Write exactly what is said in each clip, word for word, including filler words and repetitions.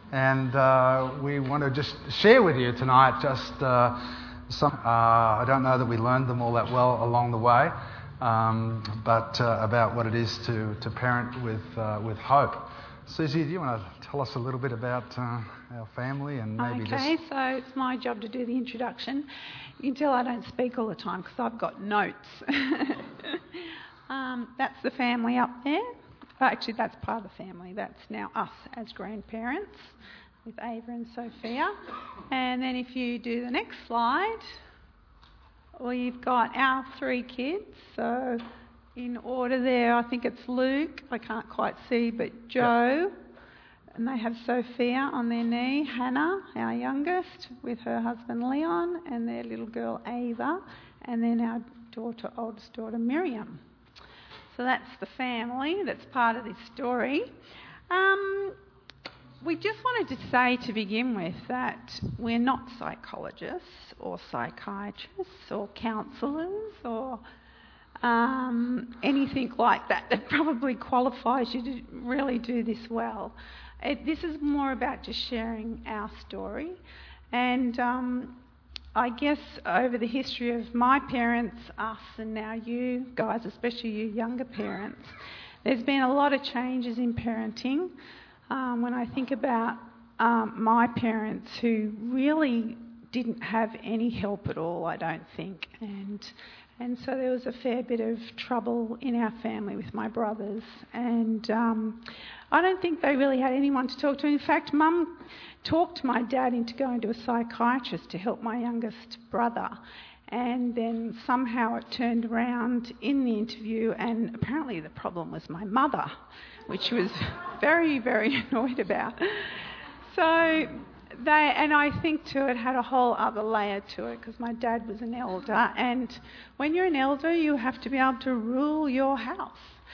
and uh, we want to just share with you tonight just uh, some, uh, I don't know that we learned them all that well along the way, um, but uh, about what it is to, to parent with, uh, with hope. Susie, do you want to tell us a little bit about uh, our family and maybe Okay, just... so it's my job to do the introduction. You can tell I don't speak all the time because I've got notes. um, that's the family up there. Well, actually, that's part of the family. That's now us as grandparents with Ava and Sophia. And then if you do the next slide, we've got our three kids. So in order there, I think it's Luke, I can't quite see, but Joe, yep. And they have Sophia on their knee, Hannah, our youngest, with her husband Leon, and their little girl Ava, and then our daughter, oldest daughter Miriam. So that's the family that's part of this story. Um, we just wanted to say to begin with that we're not psychologists or psychiatrists or counsellors or um, anything like that that probably qualifies you to really do this well. It, this is more about just sharing our story. And um, I guess over the history of my parents, us, and now you guys, especially you younger parents, there's been a lot of changes in parenting. Um, when I think about um, my parents who really didn't have any help at all, I don't think. And and so there was a fair bit of trouble in our family with my brothers. And um, I don't think they really had anyone to talk to. In fact, Mum talked my dad into going to a psychiatrist to help my youngest brother. And then somehow it turned around in the interview, and apparently the problem was my mother, which she was very, very annoyed about. So they, and I think too it had a whole other layer to it because my dad was an elder, and when you're an elder you have to be able to rule your house.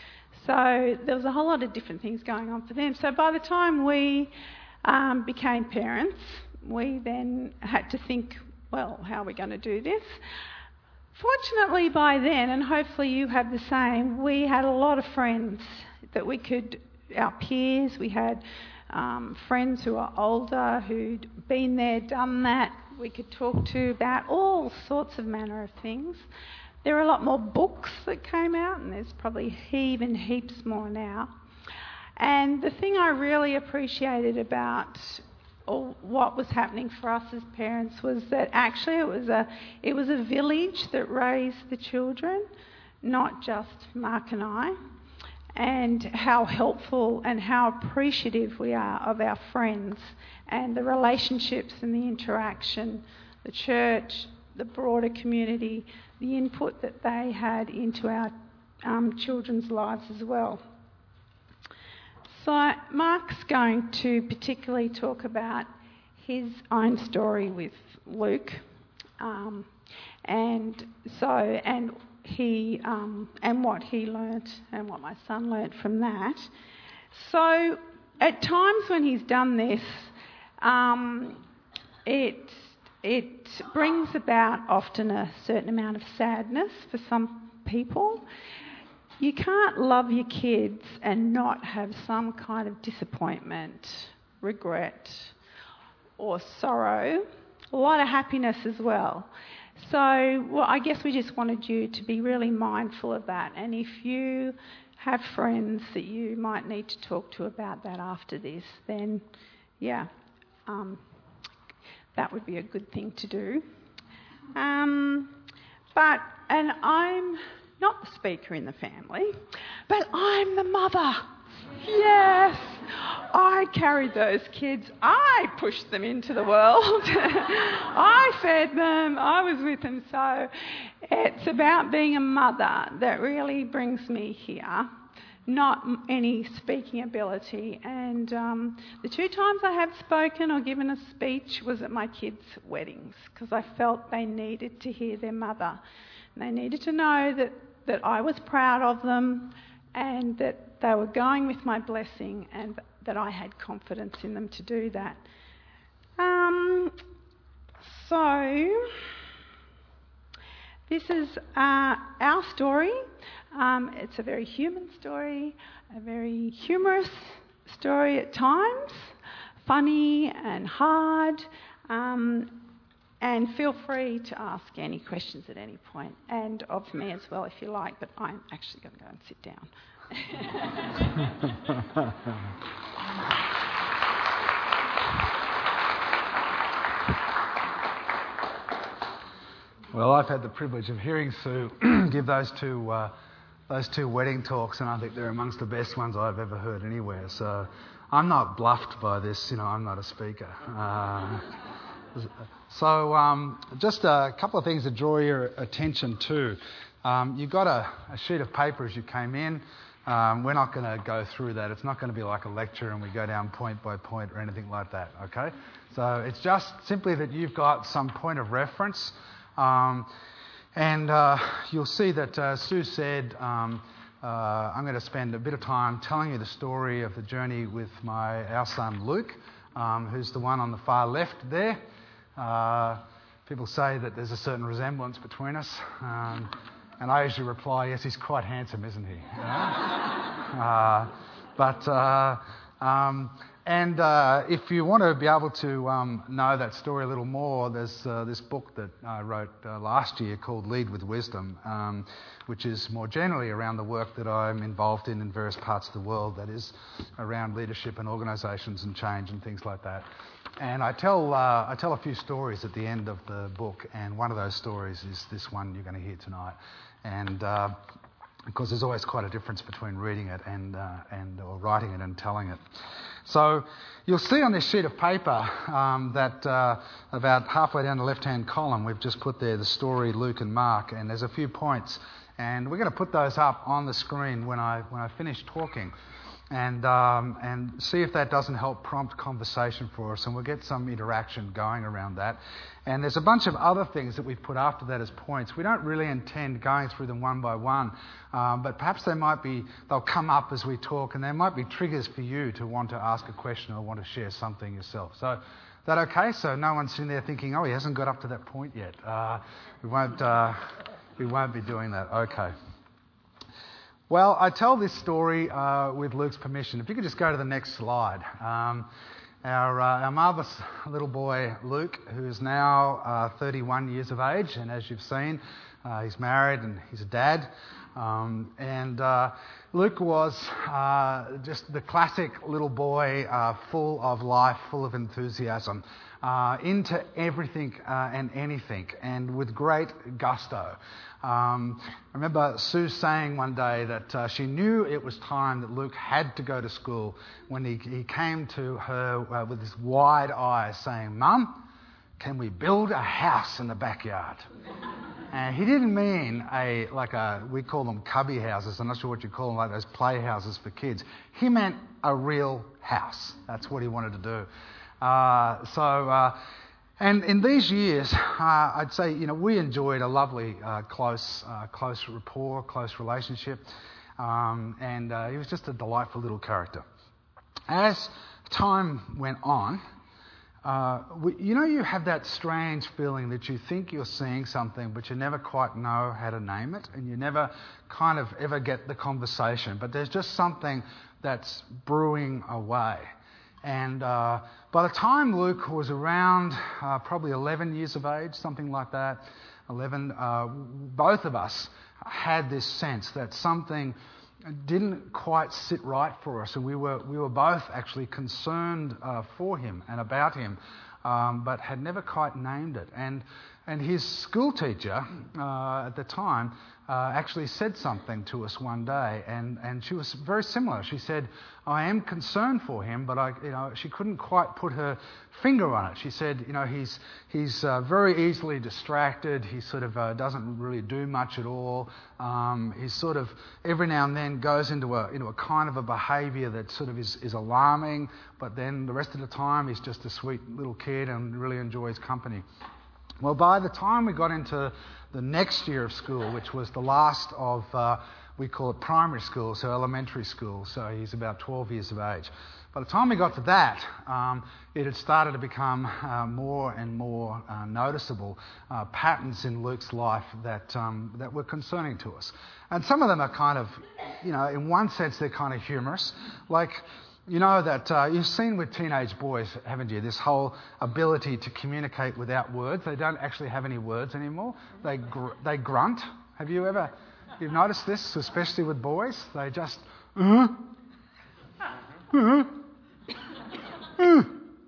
So there was a whole lot of different things going on for them. So by the time we um, became parents, we then had to think, well, how are we going to do this? Fortunately by then, and hopefully you have the same, we had a lot of friends that we could, our peers, we had um, friends who are older, who'd been there, done that, we could talk to about all sorts of manner of things. There are a lot more books that came out, and there's probably even heaps more now. And the thing I really appreciated about all what was happening for us as parents was that actually it was a it was a village that raised the children, not just Mark and I, and how helpful and how appreciative we are of our friends and the relationships and the interaction, the church, the broader community, the input that they had into our um, children's lives as well. So Mark's going to particularly talk about his own story with Luke, um, and so and he um, and what he learnt and what my son learnt from that. So at times when he's done this, um, it it brings about often a certain amount of sadness for some people. You can't love your kids and not have some kind of disappointment, regret, or sorrow. A lot of happiness as well. So, well, I guess we just wanted you to be really mindful of that. And if you have friends that you might need to talk to about that after this, then, yeah, um, that would be a good thing to do. Um, but, and I'm not the speaker in the family, but I'm the mother. Yes, I carried those kids. I pushed them into the world. I fed them. I was with them. So it's about being a mother that really brings me here, not any speaking ability. And um, the two times I have spoken or given a speech was at my kids' weddings because I felt they needed to hear their mother. And they needed to know that, that I was proud of them and that they were going with my blessing and that I had confidence in them to do that. Um, so, this is uh, our story. Um, it's a very human story, a very humorous story at times, funny and hard. Um, and feel free to ask any questions at any point, and of me as well if you like, but I'm actually going to go and sit down. Well, I've had the privilege of hearing Sue give those two uh, those two wedding talks, and I think they're amongst the best ones I've ever heard anywhere. So I'm not bluffed by this. You know, I'm not a speaker. Uh, so um, just a couple of things to draw your attention to. Um, you've got a, a sheet of paper as you came in. Um, we're not going to go through that. It's not going to be like a lecture and we go down point by point or anything like that, okay? So it's just simply that you've got some point of reference. Um, and uh, you'll see that uh, Sue said, um, uh, I'm going to spend a bit of time telling you the story of the journey with my our son Luke, um, who's the one on the far left there. Uh, people say that there's a certain resemblance between us. Um, And I usually reply, yes, he's quite handsome, isn't he? You know? uh, but, uh, um, and uh, if you want to be able to um, know that story a little more, there's uh, this book that I wrote uh, last year called Lead with Wisdom, um, which is more generally around the work that I'm involved in in various parts of the world, that is around leadership and organisations and change and things like that. And I tell uh, I tell a few stories at the end of the book, and one of those stories is this one you're going to hear tonight. And uh, because there's always quite a difference between reading it and uh, and or writing it and telling it. So you'll see on this sheet of paper um, that uh, about halfway down the left-hand column, we've just put there the story, Luke and Mark, and there's a few points, and we're going to put those up on the screen when I when I finish talking. And um, and see if that doesn't help prompt conversation for us, and we'll get some interaction going around that. And there's a bunch of other things that we've put after that as points. We don't really intend going through them one by one, um, but perhaps they might be, they'll come up as we talk, and there might be triggers for you to want to ask a question or want to share something yourself. So is that okay? So no one's sitting there thinking, oh, he hasn't got up to that point yet. Uh, we won't uh, we won't be doing that. Okay. Well, I tell this story uh, with Luke's permission. If you could just go to the next slide. Um, our, uh, our marvellous little boy, Luke, who is now uh, thirty-one years of age, and as you've seen, uh, he's married and he's a dad. Um, and uh, Luke was uh, just the classic little boy, uh, full of life, full of enthusiasm, uh, into everything uh, and anything, and with great gusto. Um, I remember Sue saying one day that uh, she knew it was time that Luke had to go to school when he, he came to her uh, with his wide eyes saying, "Mum, can we build a house in the backyard?" And he didn't mean a, like a, we call them cubby houses, I'm not sure what you call them, like those playhouses for kids. He meant a real house. That's what he wanted to do. Uh, so, uh, and in these years, uh, I'd say, you know, we enjoyed a lovely, uh, close, uh, close rapport, close relationship, um, and uh, he was just a delightful little character. As time went on, uh, we, you know, you have that strange feeling that you think you're seeing something, but you never quite know how to name it, and you never kind of ever get the conversation. But there's just something that's brewing away. And uh, by the time Luke was around uh, probably eleven years of age, something like that, eleven, uh, both of us had this sense that something didn't quite sit right for us, and we were we were both actually concerned uh, for him and about him, um, but had never quite named it. And and his school teacher uh, at the time uh, actually said something to us one day, and, and she was very similar. She said, "I am concerned for him, but I, you know, she couldn't quite put her finger on it." She said, "You know, he's he's uh, very easily distracted. He sort of uh, doesn't really do much at all. Um, he's sort of every now and then goes into a into a kind of a behaviour that sort of is, is alarming, but then the rest of the time he's just a sweet little kid and really enjoys company." Well, by the time we got into the next year of school, which was the last of, uh, we call it primary school, so elementary school, so he's about twelve years of age. By the time we got to that, um, it had started to become uh, more and more uh, noticeable uh, patterns in Luke's life that um, that were concerning to us. And some of them are kind of, you know, in one sense they're kind of humorous. Like, You know that uh, you've seen with teenage boys, haven't you, this whole ability to communicate without words. They don't actually have any words anymore. They gr- they grunt. Have you ever, you've noticed this, especially with boys? They just, uh, uh, uh.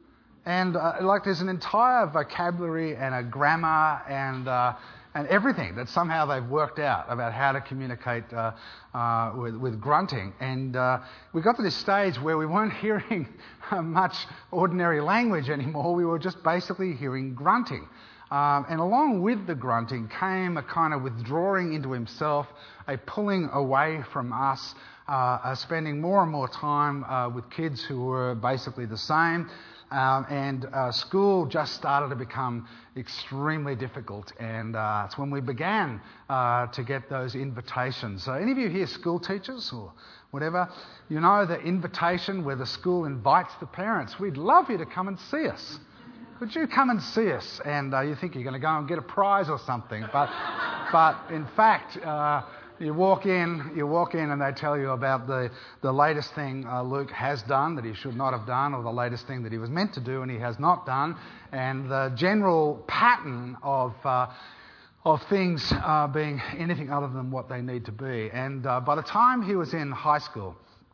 And uh, like there's an entire vocabulary and a grammar and uh, and everything that somehow they've worked out about how to communicate uh, uh, with, with grunting. And uh, we got to this stage where we weren't hearing much ordinary language anymore. We were just basically hearing grunting. Um, and along with the grunting came a kind of withdrawing into himself, a pulling away from us, uh, uh, spending more and more time uh, with kids who were basically the same. Um, and uh, school just started to become extremely difficult, and uh, it's when we began uh, to get those invitations. So any of you here school teachers or whatever, you know the invitation where the school invites the parents. We'd love you to come and see us. Could you come and see us? And uh, you think you're going to go and get a prize or something, but but in fact, uh, You walk in, you walk in, and they tell you about the, the latest thing uh, Luke has done that he should not have done, or the latest thing that he was meant to do and he has not done, and the general pattern of uh, of things uh, being anything other than what they need to be. And uh, by the time he was in high school,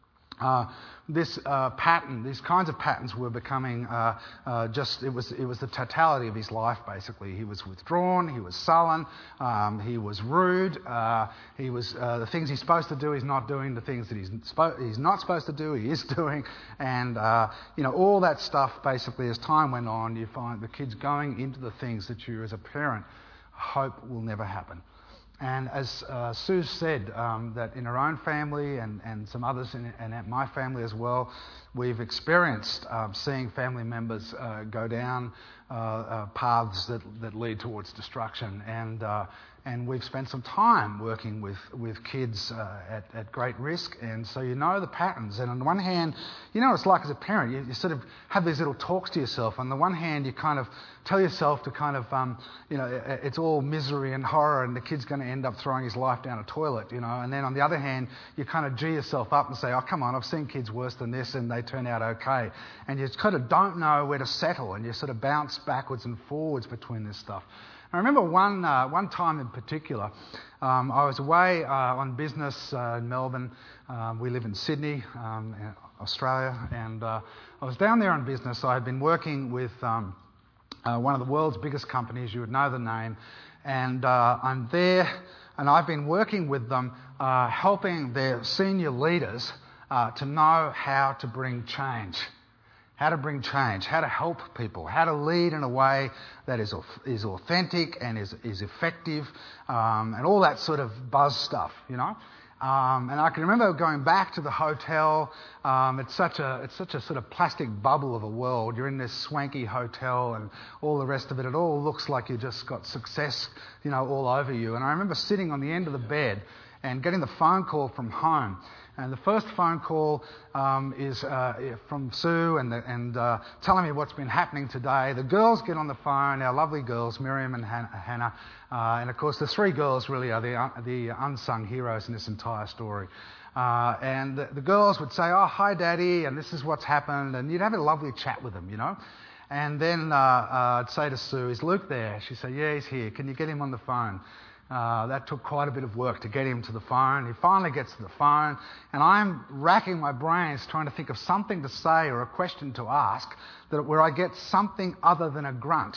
Uh, this uh, pattern, these kinds of patterns were becoming uh, uh, just, it was it was the totality of his life, basically. He was withdrawn, he was sullen, um, he was rude, uh, he was, uh, the things he's supposed to do he's not doing, the things that he's, spo- he's not supposed to do he is doing, and, uh, you know, all that stuff, basically, as time went on, you find the kids going into the things that you, as a parent, hope will never happen. And as uh, Sue said, um, that in her own family and, and some others in, and at my family as well, we've experienced um, seeing family members uh, go down uh, uh, paths that, that lead towards destruction. And uh, and we've spent some time working with, with kids uh, at, at great risk. And so you know the patterns. And on the one hand, you know what it's like as a parent. You, you sort of have these little talks to yourself. On the one hand, you kind of tell yourself to kind of, um, you know, it's all misery and horror and the kid's going to end up throwing his life down a toilet, you know. And then on the other hand, you kind of G yourself up and say, oh, come on, I've seen kids worse than this and they turn out okay. And you kind of don't know where to settle, and you sort of bounce backwards and forwards between this stuff. I remember one uh, one time in particular, um, I was away uh, on business uh, in Melbourne. Um, we live in Sydney, um, in Australia, and uh, I was down there on business. I had been working with um, uh, one of the world's biggest companies. You would know the name, and uh, I'm there, and I've been working with them, uh, helping their senior leaders uh, to know how to bring change. How to bring change, how to help people, how to lead in a way that is is authentic and is is effective, um, and all that sort of buzz stuff, you know. Um, and I can remember going back to the hotel. Um, it's such a it's such a sort of plastic bubble of a world. You're in this swanky hotel and all the rest of it. It all looks like you just got success, you know, all over you. And I remember sitting on the end of the bed and getting the phone call from home. And the first phone call um, is uh, from Sue and, the, and uh, telling me what's been happening today. The girls get on the phone, our lovely girls, Miriam and Han- Hannah. Uh, and of course, the three girls really are the, uh, the unsung heroes in this entire story. Uh, and the, the girls would say, oh, hi, Daddy, and this is what's happened. And you'd have a lovely chat with them, you know. And then uh, uh, I'd say to Sue, is Luke there? She'd say, yeah, he's here. Can you get him on the phone? Uh, that took quite a bit of work to get him to the phone. He finally gets to the phone, and I'm racking my brains trying to think of something to say or a question to ask that where I get something other than a grunt.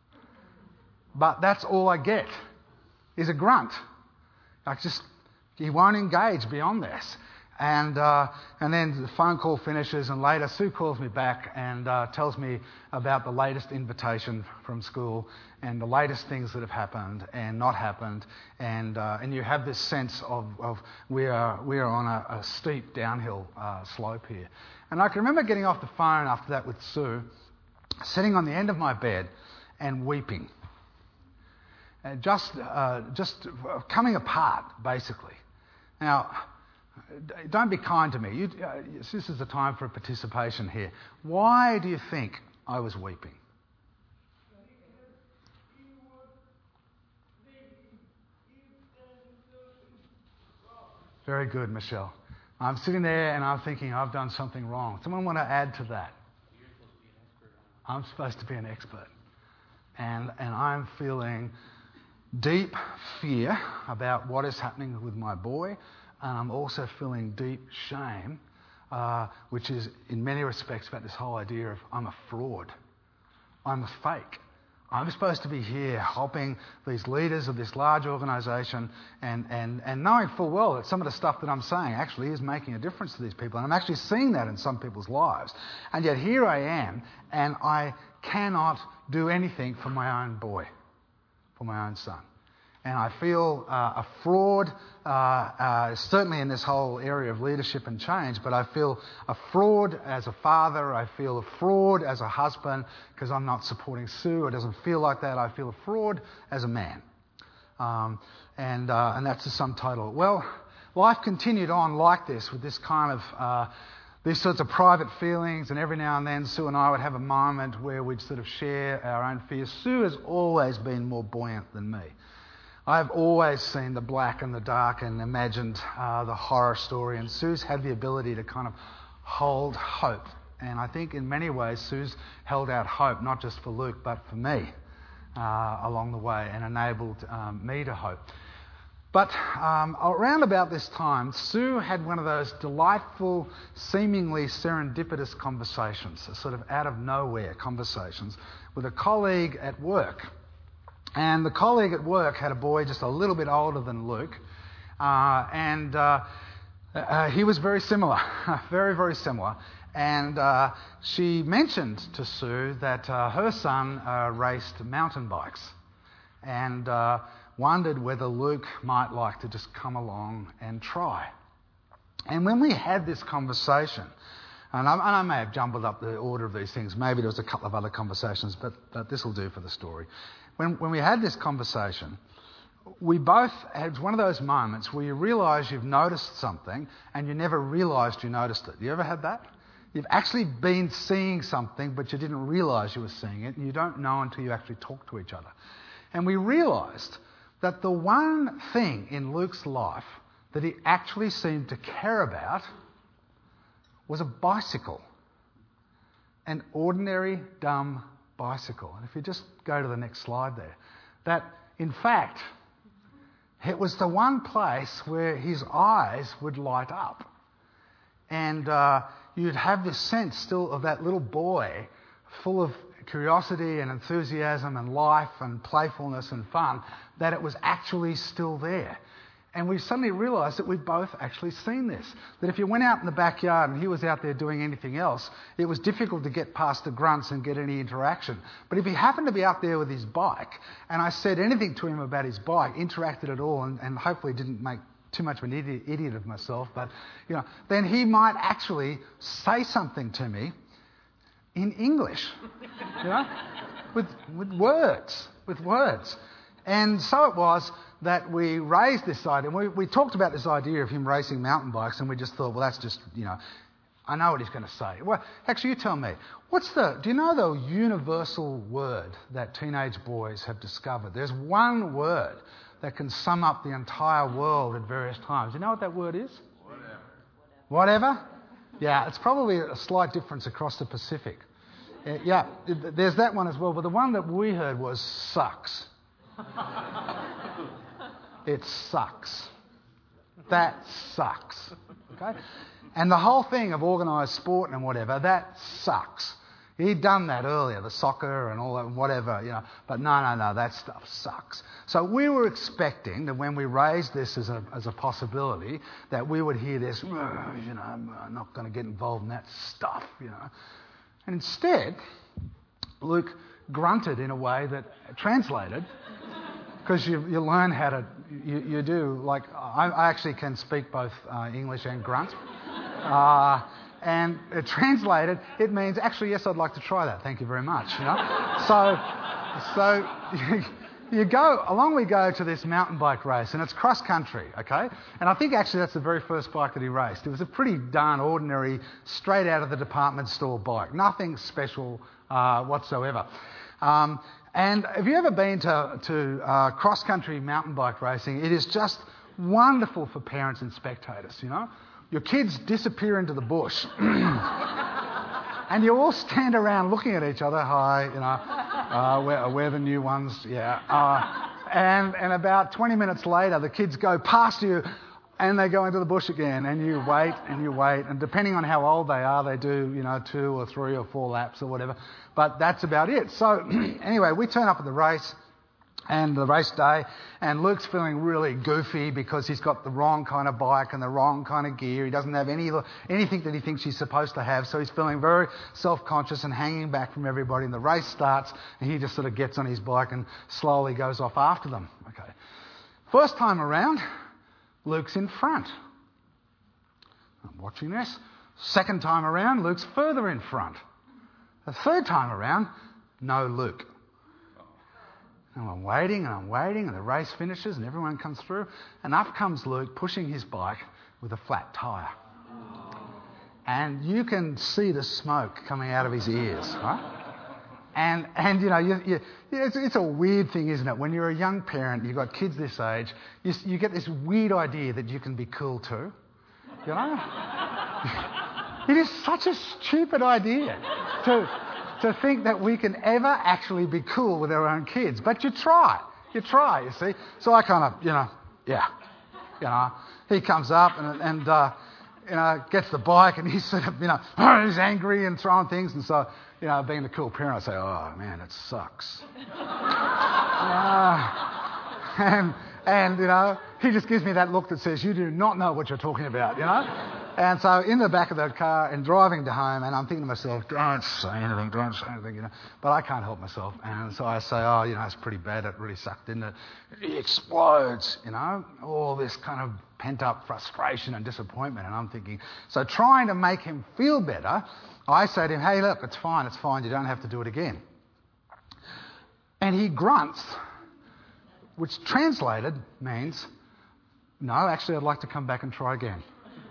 But that's all I get is a grunt. I just he won't engage beyond this. And uh, and then the phone call finishes, and later Sue calls me back and uh, tells me about the latest invitation from school and the latest things that have happened and not happened. And uh, and you have this sense of, of we are we are on a, a steep downhill uh, slope here. And I can remember getting off the phone after that with Sue, sitting on the end of my bed and weeping, and just uh, just coming apart basically. Now, don't be kind to me. You, uh, this is a time for participation here. Why do you think I was weeping? Very good, Michelle. I'm sitting there and I'm thinking, I've done something wrong. Someone want to add to that? I'm supposed to be an expert. And, and I'm feeling deep fear about what is happening with my boy. And I'm also feeling deep shame, uh, which is in many respects about this whole idea of I'm a fraud. I'm a fake. I'm supposed to be here helping these leaders of this large organisation and, and, and knowing full well that some of the stuff that I'm saying actually is making a difference to these people. And I'm actually seeing that in some people's lives. And yet here I am, and I cannot do anything for my own boy, for my own son. And I feel uh, a fraud, uh, uh, certainly in this whole area of leadership and change, but I feel a fraud as a father, I feel a fraud as a husband because I'm not supporting Sue. It doesn't feel like that. I feel a fraud as a man. Um, and, uh, and that's the sum total. Well, life continued on like this with this kind of... Uh, These sorts of private feelings, and every now and then Sue and I would have a moment where we'd sort of share our own fears. Sue has always been more buoyant than me. I've always seen the black and the dark and imagined uh, the horror story, and Sue's had the ability to kind of hold hope. And I think in many ways Sue's held out hope, not just for Luke, but for me uh, along the way, and enabled um, me to hope. But um, around about this time, Sue had one of those delightful, seemingly serendipitous conversations, sort of out of nowhere conversations, with a colleague at work. And the colleague at work had a boy just a little bit older than Luke, uh, and uh, uh, he was very similar, very, very similar. And uh, she mentioned to Sue that uh, her son uh, raced mountain bikes, and uh, wondered whether Luke might like to just come along and try. And when we had this conversation, and I, and I may have jumbled up the order of these things, maybe there was a couple of other conversations, but, but this will do for the story. When, when we had this conversation, we both had one of those moments where you realise you've noticed something and you never realised you noticed it. You ever had that? You've actually been seeing something, but you didn't realise you were seeing it, and you don't know until you actually talk to each other. And we realised that the one thing in Luke's life that he actually seemed to care about was a bicycle. An ordinary, dumb bicycle. And if you just go to the next slide there, that in fact, it was the one place where his eyes would light up. And uh, you'd have this sense still of that little boy full of curiosity and enthusiasm and life and playfulness and fun, that it was actually still there. And we suddenly realised that we'd both actually seen this. That if you went out in the backyard and he was out there doing anything else, it was difficult to get past the grunts and get any interaction. But if he happened to be out there with his bike, and I said anything to him about his bike, interacted at all, and, and hopefully didn't make too much of an idiot, idiot of myself, but you know, then he might actually say something to me in English, you know, with with words, with words. And so it was that we raised this idea. We, we talked about this idea of him racing mountain bikes, and we just thought, well, that's just, you know, I know what he's going to say. Well, actually, you tell me. What's the? Do you know the universal word that teenage boys have discovered? There's one word that can sum up the entire world at various times. Do you know what that word is? Whatever. Whatever? Yeah, it's probably a slight difference across the Pacific. Uh, yeah, there's that one as well, but the one that we heard was sucks. It sucks. That sucks. Okay? And the whole thing of organised sport and whatever, that sucks. He'd done that earlier, the soccer and all that, whatever, you know. But no, no, no, that stuff sucks. So we were expecting that when we raised this as a as a possibility, that we would hear this, you know, I'm not going to get involved in that stuff, you know. And instead, Luke grunted in a way that translated, because you, you learn how to, you, you do, like, I, I actually can speak both uh, English and grunt. Uh, and it translated, it means, actually, yes, I'd like to try that, thank you very much, you know. So, so you, you go, along we go to this mountain bike race, and it's cross country, okay? And I think actually that's the very first bike that he raced. It was a pretty darn ordinary, straight out of the department store bike, nothing special uh, whatsoever. Um, and have you ever been to, to uh, cross-country mountain bike racing? It is just wonderful for parents and spectators, you know. your kids disappear into the bush. And you all stand around looking at each other. Hi, you know, uh, we're, we're the new ones, yeah. Uh, and, and about twenty minutes later, the kids go past you and they go into the bush again. And you wait and you wait. And depending on how old they are, they do, you know, two or three or four laps or whatever. But that's about it. So anyway, we turn up at the race. And the race day, and Luke's feeling really goofy because he's got the wrong kind of bike and the wrong kind of gear. He doesn't have any anything that he thinks he's supposed to have, so he's feeling very self-conscious and hanging back from everybody. And the race starts, and he just sort of gets on his bike and slowly goes off after them. Okay. First time around, Luke's in front. I'm watching this. Second time around, Luke's further in front. The third time around, no Luke. And I'm waiting and I'm waiting and the race finishes and everyone comes through and up comes Luke pushing his bike with a flat tyre. And you can see the smoke coming out of his ears, right? And, and you know, you, you, it's, it's a weird thing, isn't it? When you're a young parent, you've got kids this age, you, you get this weird idea that you can be cool too. You know? It is such a stupid idea to... to think that we can ever actually be cool with our own kids. But you try. You try, you see. So I kind of, you know, yeah. You know, he comes up and, and uh, you know, gets the bike and he's sort of, you know, he's angry and throwing things. And so, you know, being the cool parent, I say, oh, man, it sucks. uh, and, and, you know, he just gives me that look that says, you do not know what you're talking about, you know. And so in the back of the car and driving to home, and I'm thinking to myself, don't say anything, don't say anything, you know. But I can't help myself. And so I say, oh, you know, it's pretty bad. It really sucked, didn't it? It explodes, you know, all this kind of pent-up frustration and disappointment. And I'm thinking, so trying to make him feel better, I say to him, hey, look, it's fine, it's fine. You don't have to do it again. And he grunts, which translated means, no, actually, I'd like to come back and try again.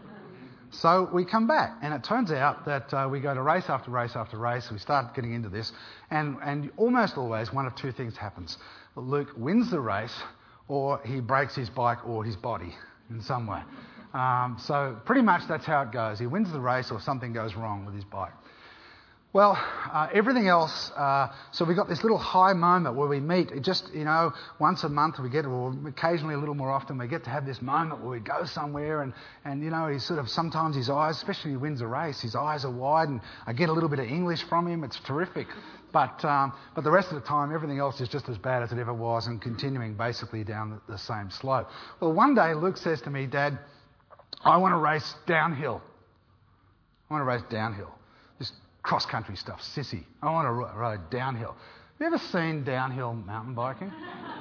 So we come back, and it turns out that uh, we go to race after race after race. We start getting into this, and, and almost always one of two things happens. Luke wins the race, or he breaks his bike or his body in some way. Um, so pretty much that's how it goes. He wins the race, or something goes wrong with his bike. Well, uh, everything else, uh, so we got this little high moment where we meet. It just, you know, once a month we get, or occasionally a little more often, we get to have this moment where we go somewhere and, and you know, he's sort of, sometimes his eyes, especially when he wins a race, his eyes are wide and I get a little bit of English from him. It's terrific. But um, but the rest of the time, everything else is just as bad as it ever was and continuing basically down the, the same slope. Well, one day Luke says to me, Dad, I want to race downhill. I want to race downhill. Just cross-country stuff, sissy. I want to ride downhill. Have you ever seen downhill mountain biking?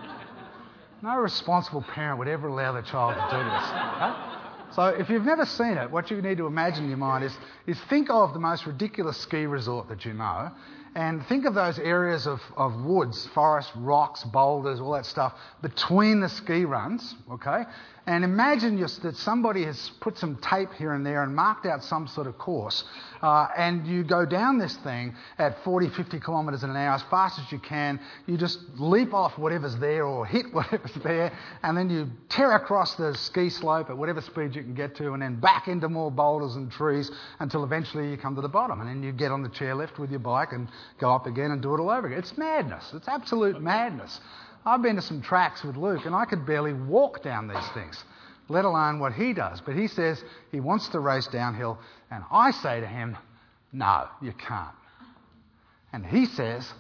No responsible parent would ever allow their child to do this. Right? So if you've never seen it, what you need to imagine in your mind is, is think of the most ridiculous ski resort that you know, and think of those areas of, of woods, forests, rocks, boulders, all that stuff between the ski runs, okay? And imagine just that somebody has put some tape here and there and marked out some sort of course, uh, and you go down this thing at forty, fifty kilometres an hour as fast as you can. You just leap off whatever's there or hit whatever's there, and then you tear across the ski slope at whatever speed you can get to, and then back into more boulders and trees until eventually you come to the bottom. And then you get on the chairlift with your bike and go up again and do it all over again. It's madness. It's absolute madness. I've been to some tracks with Luke and I could barely walk down these things, let alone what he does. But he says he wants to race downhill, and I say to him, no, you can't. And he says,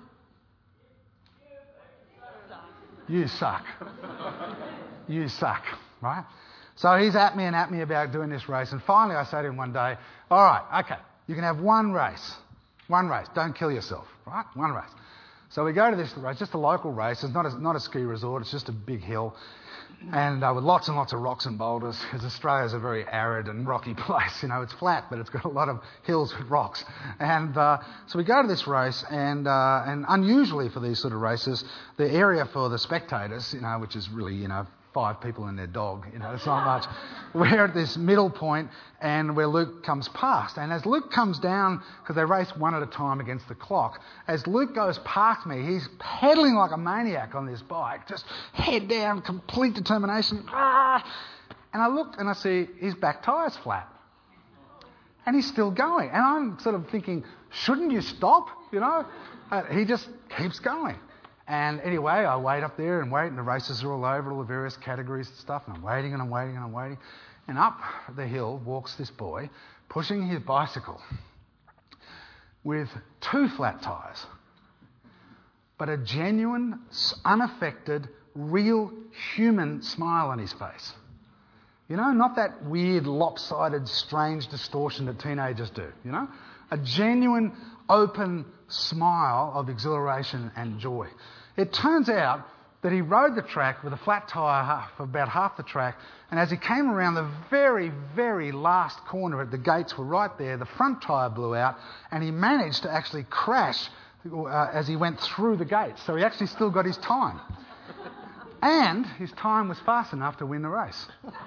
you suck. You suck, right? So he's at me and at me about doing this race, and finally I say to him one day, all right, okay, you can have one race. One race. Don't kill yourself, right? One race. So we go to this race, just a local race. It's not a, not a ski resort. It's just a big hill, and uh, with lots and lots of rocks and boulders, because Australia's a very arid and rocky place. You know, it's flat, but it's got a lot of hills with rocks. And uh, so we go to this race, and uh, and unusually for these sort of races, the area for the spectators, you know, which is really, you know, five people and their dog, you know, it's not much. We're at this middle point and where Luke comes past. And as Luke comes down, because they race one at a time against the clock, as Luke goes past me, he's pedaling like a maniac on this bike, just head down, complete determination. Ah! And I look and I see his back tyre's flat. And he's still going. And I'm sort of thinking, shouldn't you stop? You know? Uh, he just keeps going. And anyway, I wait up there and wait, and the races are all over, all the various categories and stuff, and I'm waiting and I'm waiting and I'm waiting. And up the hill walks this boy, pushing his bicycle with two flat tyres, but a genuine, unaffected, real human smile on his face. You know, not that weird, lopsided, strange distortion that teenagers do, you know? A genuine, open smile of exhilaration and joy. It turns out that he rode the track with a flat tyre for about half the track, and as he came around the very, very last corner, the gates were right there, the front tyre blew out, and he managed to actually crash uh, as he went through the gates. So he actually still got his time. And his time was fast enough to win the race.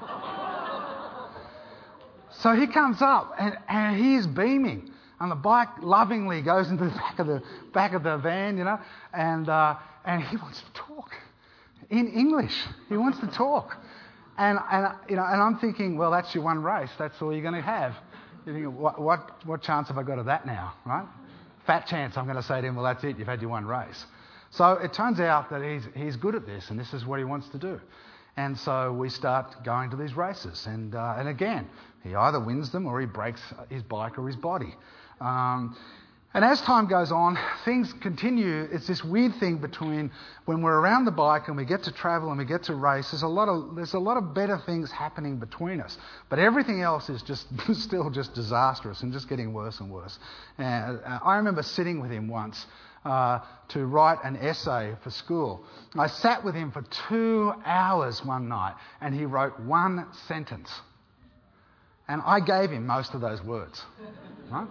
So he comes up and, and he's beaming, and the bike lovingly goes into the back of the back of the van, you know, and uh, and he wants to talk in English. He wants to talk, and and you know, and I'm thinking, well, that's your one race. That's all you're going to have. You think, what what what chance have I got of that now, right? Fat chance. I'm going to say to him, well, that's it. You've had your one race. So it turns out that he's he's good at this, and this is what he wants to do. And so we start going to these races, and uh, and again, he either wins them or he breaks his bike or his body. Um, and as time goes on, things continue. It's this weird thing between when we're around the bike and we get to travel and we get to race. There's a lot of there's a lot of better things happening between us, but everything else is just still just disastrous and just getting worse and worse. And uh, I remember sitting with him once. Uh, to write an essay for school. I sat with him for two hours one night and he wrote one sentence. And I gave him most of those words. Right?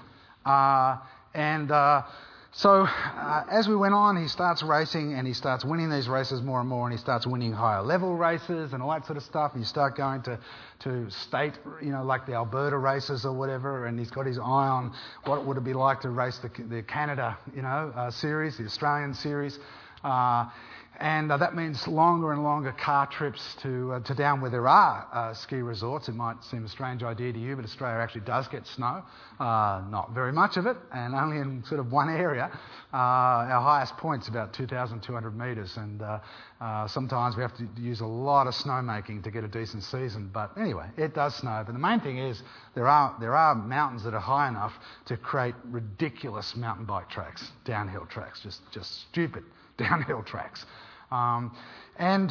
Uh, and uh, so uh, as we went on, he starts racing and he starts winning these races more and more, and he starts winning higher level races and all that sort of stuff. And you start going to, to state, you know, like the Alberta races or whatever, and he's got his eye on what would it be like to race the, the Canada, you know, uh, series, the Australian series. Uh, And uh, that means longer and longer car trips to uh, to down where there are uh, ski resorts. It might seem a strange idea to you, but Australia actually does get snow. Uh, not very much of it, and only in sort of one area. Uh, our highest point's about two thousand two hundred metres, and uh, uh, sometimes we have to use a lot of snowmaking to get a decent season. But anyway, it does snow. But the main thing is there are there are mountains that are high enough to create ridiculous mountain bike tracks, downhill tracks, just just stupid downhill tracks. Um, and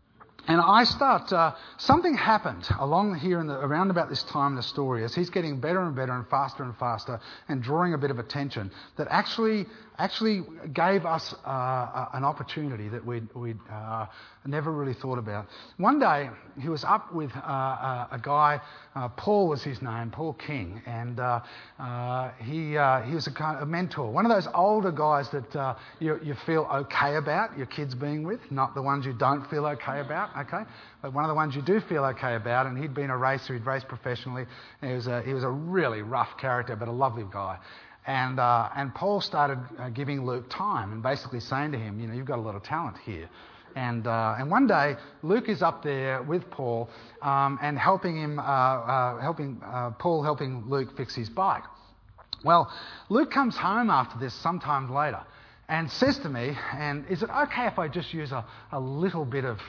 and I start, uh, something happened along here in the, around about this time in the story as he's getting better and better and faster and faster and drawing a bit of attention that actually actually gave us uh, an opportunity that we'd, we'd uh, never really thought about. One day he was up with uh, a, a guy, uh, Paul was his name, Paul King, and uh, uh, he uh, he was a kind of a mentor, one of those older guys that uh, you, you feel okay about your kids being with, not the ones you don't feel okay about, okay? But one of the ones you do feel okay about, and he'd been a racer, he'd raced professionally, and he was a, he was a really rough character, but a lovely guy. And uh, and Paul started uh, giving Luke time and basically saying to him, you know, you've got a lot of talent here. And uh, and one day Luke is up there with Paul um, and helping him, uh, uh, helping uh, Paul helping Luke fix his bike. Well, Luke comes home after this sometime later and says to me, and is it okay if I just use a, a little bit of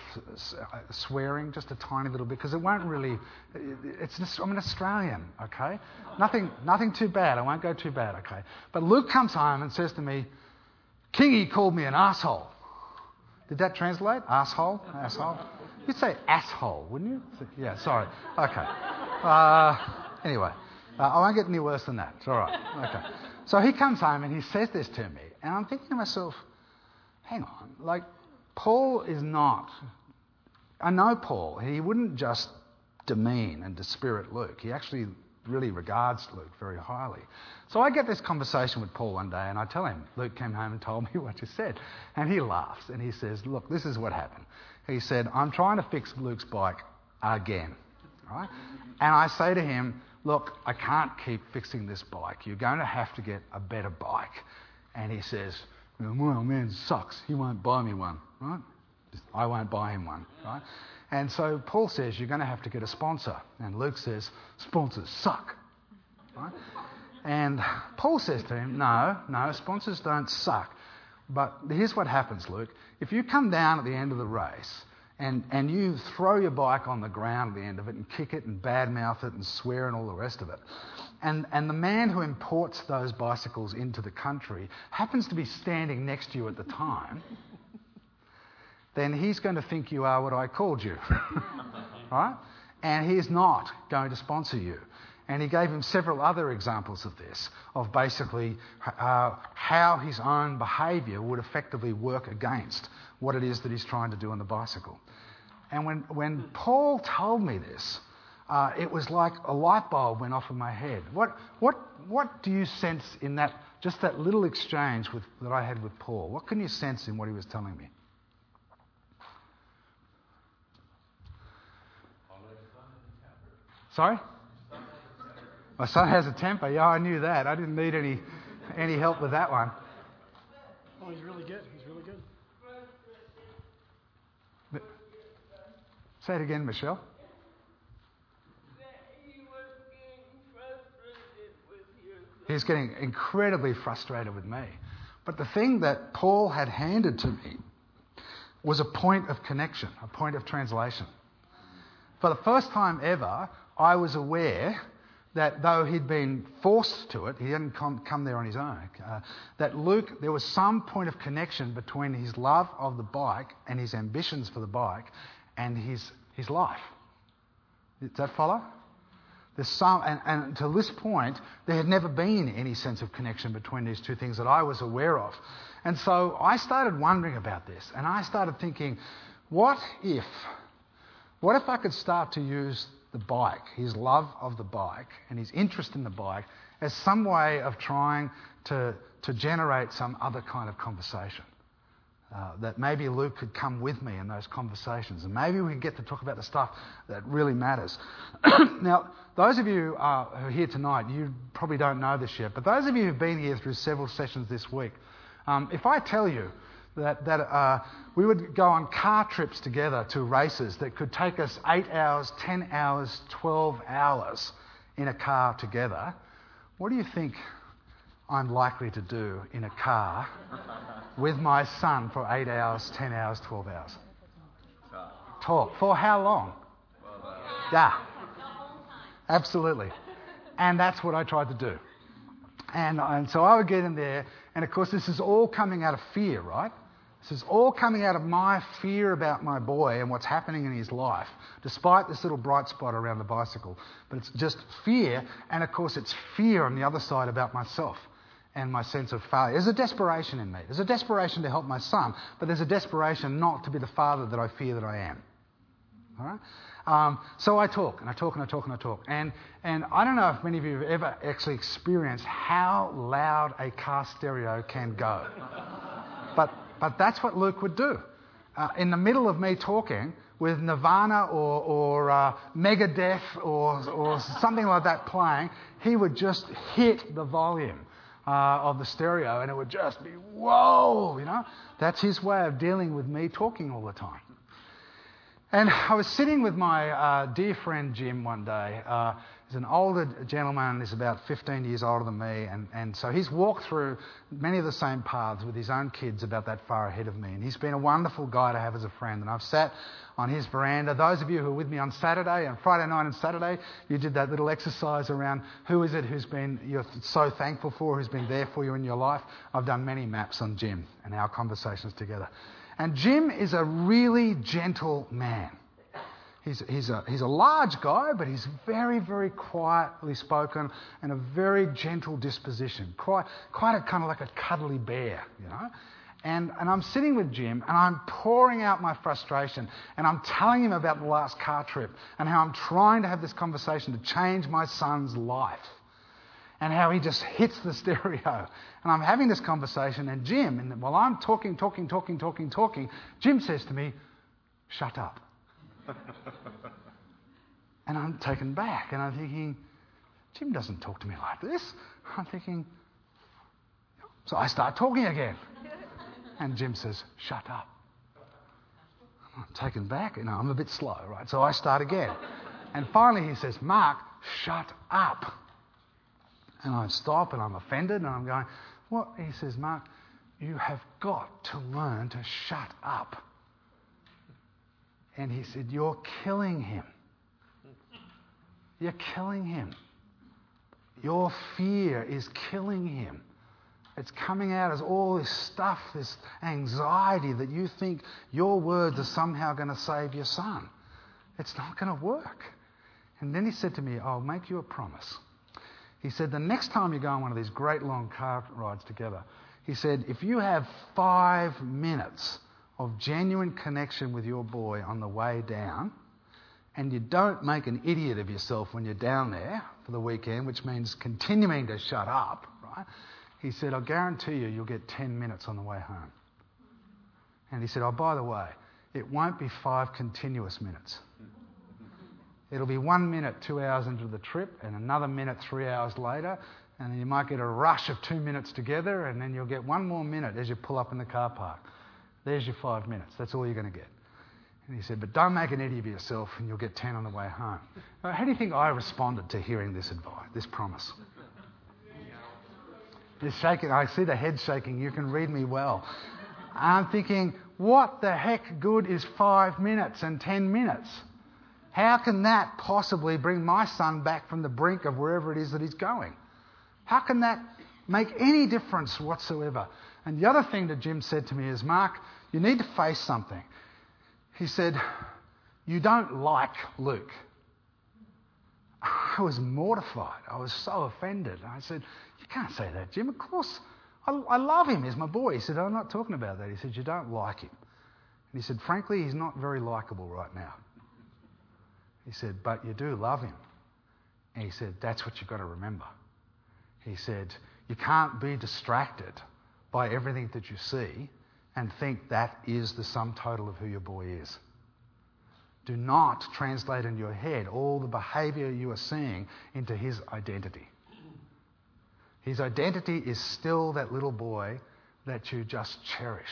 swearing, just a tiny little bit, because it won't really, it's just, I'm an Australian, okay? Nothing nothing too bad, I won't go too bad, okay? But Luke comes home and says to me, Kingy called me an asshole. Did that translate? Asshole? Asshole? You'd say asshole, wouldn't you? Yeah, sorry. Okay. Uh, anyway, uh, I won't get any worse than that. It's all right. Okay. So he comes home and he says this to me, and I'm thinking to myself, hang on, like, Paul is not, I know Paul, he wouldn't just demean and dispirit Luke. He actually really regards Luke very highly. So I get this conversation with Paul one day, and I tell him, Luke came home and told me what you said. And he laughs, and he says, look, this is what happened. He said, I'm trying to fix Luke's bike again, right? And I say to him, look, I can't keep fixing this bike. You're going to have to get a better bike. And he says, well, man sucks. He won't buy me one, right? I won't buy him one, right? And so Paul says, you're going to have to get a sponsor. And Luke says, sponsors suck, right? And Paul says to him, no, no, sponsors don't suck. But here's what happens, Luke. If you come down at the end of the race and, and you throw your bike on the ground at the end of it and kick it and badmouth it and swear and all the rest of it, and, and the man who imports those bicycles into the country happens to be standing next to you at the time, then he's going to think you are what I called you, right? And he's not going to sponsor you. And he gave him several other examples of this, of basically uh, how his own behaviour would effectively work against what it is that he's trying to do on the bicycle. And when, when Paul told me this, uh, it was like a light bulb went off in my head. What, what, what do you sense in that, just that little exchange with, that I had with Paul? What can you sense in what he was telling me? Sorry? My son has a temper. Yeah, I knew that. I didn't need any any help with that one. Oh, he's really good. He's really good. But, say it again, Michelle. He's getting incredibly frustrated with me. But the thing that Paul had handed to me was a point of connection, a point of translation. For the first time ever, I was aware that though he'd been forced to it, he hadn't come, come there on his own, uh, that Luke, there was some point of connection between his love of the bike and his ambitions for the bike and his, his life. Does that follow? There's some, and, and to this point, there had never been any sense of connection between these two things that I was aware of. And so I started wondering about this, and I started thinking, what if, what if I could start to use the bike, his love of the bike and his interest in the bike as some way of trying to, to generate some other kind of conversation. Uh, that maybe Luke could come with me in those conversations and maybe we could get to talk about the stuff that really matters. Now, those of you uh, who are here tonight, you probably don't know this yet, but those of you who've been here through several sessions this week, um, if I tell you that, that uh, we would go on car trips together to races that could take us eight hours, ten hours, twelve hours in a car together, what do you think I'm likely to do in a car with my son for eight hours, ten hours, twelve hours? Talk. For how long? Yeah. Absolutely. And that's what I tried to do. And, and so I would get in there, and of course this is all coming out of fear, right? This is all coming out of my fear about my boy and what's happening in his life, despite this little bright spot around the bicycle. But it's just fear, and of course it's fear on the other side about myself and my sense of failure. There's a desperation in me. There's a desperation to help my son, but there's a desperation not to be the father that I fear that I am. All right? Um, so I talk, and I talk, and I talk, and I talk. And, and I don't know if many of you have ever actually experienced how loud a car stereo can go. But... But that's what Luke would do. Uh, in the middle of me talking with Nirvana or, or uh, Megadeth or, or something like that playing, he would just hit the volume uh, of the stereo and it would just be, whoa, you know. That's his way of dealing with me talking all the time. And I was sitting with my uh, dear friend Jim one day. Uh, he's an older gentleman, he's about fifteen years older than me, and, and so he's walked through many of the same paths with his own kids about that far ahead of me. And he's been a wonderful guy to have as a friend. And I've sat on his veranda. Those of you who were with me on Saturday, and Friday night and Saturday, you did that little exercise around who is it who's been, you're so thankful for, who's been there for you in your life. I've done many maps on Jim and our conversations together. And Jim is a really gentle man. He's, he's, a, he's a large guy, but he's very, very quietly spoken and a very gentle disposition. Quite, quite a kind of like a cuddly bear, you know. And, and I'm sitting with Jim and I'm pouring out my frustration and I'm telling him about the last car trip and how I'm trying to have this conversation to change my son's life. And how he just hits the stereo. And I'm having this conversation, and Jim, and while I'm talking, talking, talking, talking, talking, Jim says to me, shut up. And I'm taken back, and I'm thinking, Jim doesn't talk to me like this. I'm thinking, so I start talking again. And Jim says, shut up. I'm taken back. You know, I'm a bit slow, right? So I start again. And finally he says, Mark, shut up. And I stop and I'm offended and I'm going, what? He says, Mark, you have got to learn to shut up. And he said, you're killing him. You're killing him. Your fear is killing him. It's coming out as all this stuff, this anxiety that you think your words are somehow going to save your son. It's not going to work. And then he said to me, I'll make you a promise. He said, the next time you go on one of these great long car rides together, he said, if you have five minutes of genuine connection with your boy on the way down, and you don't make an idiot of yourself when you're down there for the weekend, which means continuing to shut up, right? He said, I'll guarantee you you'll get ten minutes on the way home. And he said, oh, by the way, it won't be five continuous minutes. It'll be one minute, two hours into the trip, and another minute, three hours later, and then you might get a rush of two minutes together, and then you'll get one more minute as you pull up in the car park. There's your five minutes. That's all you're going to get. And he said, but don't make an idiot of yourself, and you'll get ten on the way home. Now, how do you think I responded to hearing this advice, this promise? It's shaking. I see the head shaking. You can read me well. I'm thinking, what the heck good is five minutes and ten minutes? How can that possibly bring my son back from the brink of wherever it is that he's going? How can that make any difference whatsoever? And the other thing that Jim said to me is, Mark, you need to face something. He said, you don't like Luke. I was mortified. I was so offended. I said, you can't say that, Jim. Of course, I, I love him. He's my boy. He said, I'm not talking about that. He said, you don't like him. And he said, frankly, he's not very likeable right now. He said, but you do love him. And he said, that's what you've got to remember. He said, you can't be distracted by everything that you see and think that is the sum total of who your boy is. Do not translate in your head all the behaviour you are seeing into his identity. His identity is still that little boy that you just cherish,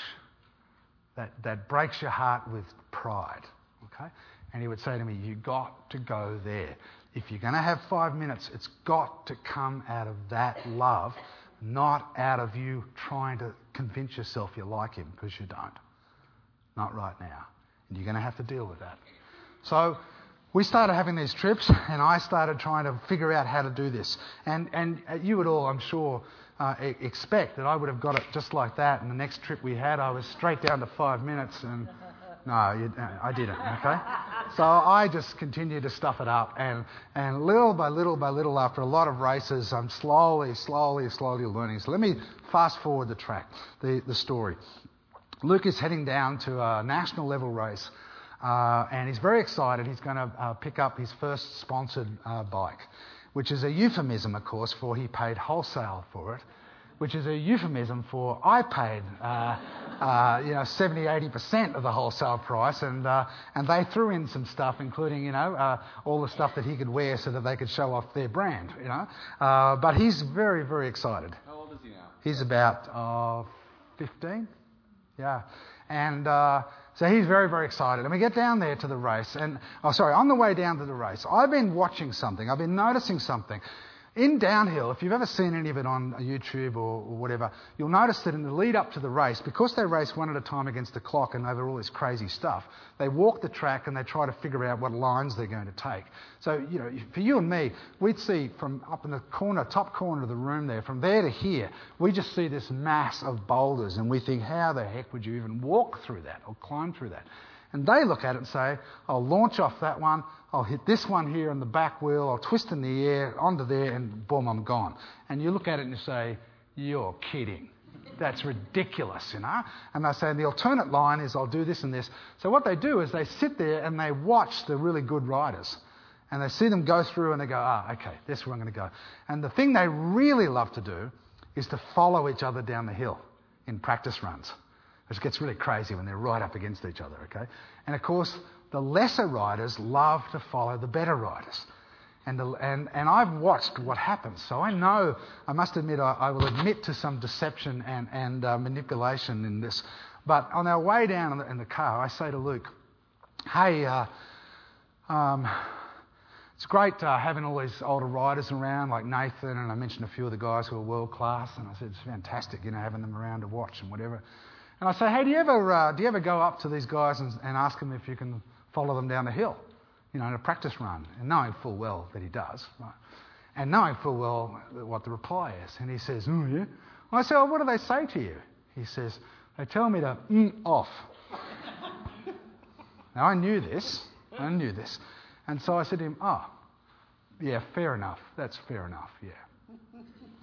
that, that breaks your heart with pride. Okay? And he would say to me, you've got to go there. If you're going to have five minutes, it's got to come out of that love, not out of you trying to convince yourself you like him, because you don't. Not right now. And you're going to have to deal with that. So we started having these trips, and I started trying to figure out how to do this. And, and you would all, I'm sure, uh, expect that I would have got it just like that. And the next trip we had, I was straight down to five minutes and... No, you, I didn't, okay? So I just continued to stuff it up, and, and little by little by little, after a lot of races, I'm slowly, slowly, slowly learning. So let me fast forward the track, the, the story. Luke is heading down to a national level race, uh, and he's very excited. He's going to uh, pick up his first sponsored uh, bike, which is a euphemism, of course, for he paid wholesale for it, which is a euphemism for I paid, uh, uh, you know, seventy, eighty percent of the wholesale price, and uh, and they threw in some stuff, including, you know, uh, all the stuff that he could wear so that they could show off their brand, you know. Uh, but he's very, very excited. How old is he now? He's about uh, fifteen, yeah. And uh, so he's very, very excited. And we get down there to the race, and, oh, sorry, on the way down to the race, I've been watching something, I've been noticing something. In downhill, if you've ever seen any of it on YouTube or, or whatever, you'll notice that in the lead up to the race, because they race one at a time against the clock and over all this crazy stuff, they walk the track and they try to figure out what lines they're going to take. So, you know, for you and me, we'd see from up in the corner, top corner of the room there, from there to here, we just see this mass of boulders, and we think, how the heck would you even walk through that or climb through that? And they look at it and say, I'll launch off that one, I'll hit this one here on the back wheel, I'll twist in the air, onto there, and boom, I'm gone. And you look at it and you say, you're kidding. That's ridiculous, you know. And they say, the alternate line is I'll do this and this. So what they do is they sit there and they watch the really good riders. And they see them go through and they go, ah, okay, that's where I'm going to go. And the thing they really love to do is to follow each other down the hill in practice runs. It gets really crazy when they're right up against each other, okay? And of course, the lesser riders love to follow the better riders. And, the, and, and I've watched what happens. So I know, I must admit, I, I will admit to some deception and, and uh, manipulation in this. But on our way down in the, in the car, I say to Luke, hey, uh, um, it's great uh, having all these older riders around like Nathan, and I mentioned a few of the guys who are world class, and I said, it's fantastic, you know, having them around to watch and whatever. And I say, hey, do you ever uh, do you ever go up to these guys and, and ask them if you can follow them down the hill, you know, in a practice run, and knowing full well that he does, right? And knowing full well what the reply is. And he says, oh, yeah? I say, oh, what do they say to you? He says, they tell me to mm off. Now, I knew this. I knew this. And so I said to him, oh, yeah, fair enough. That's fair enough, yeah.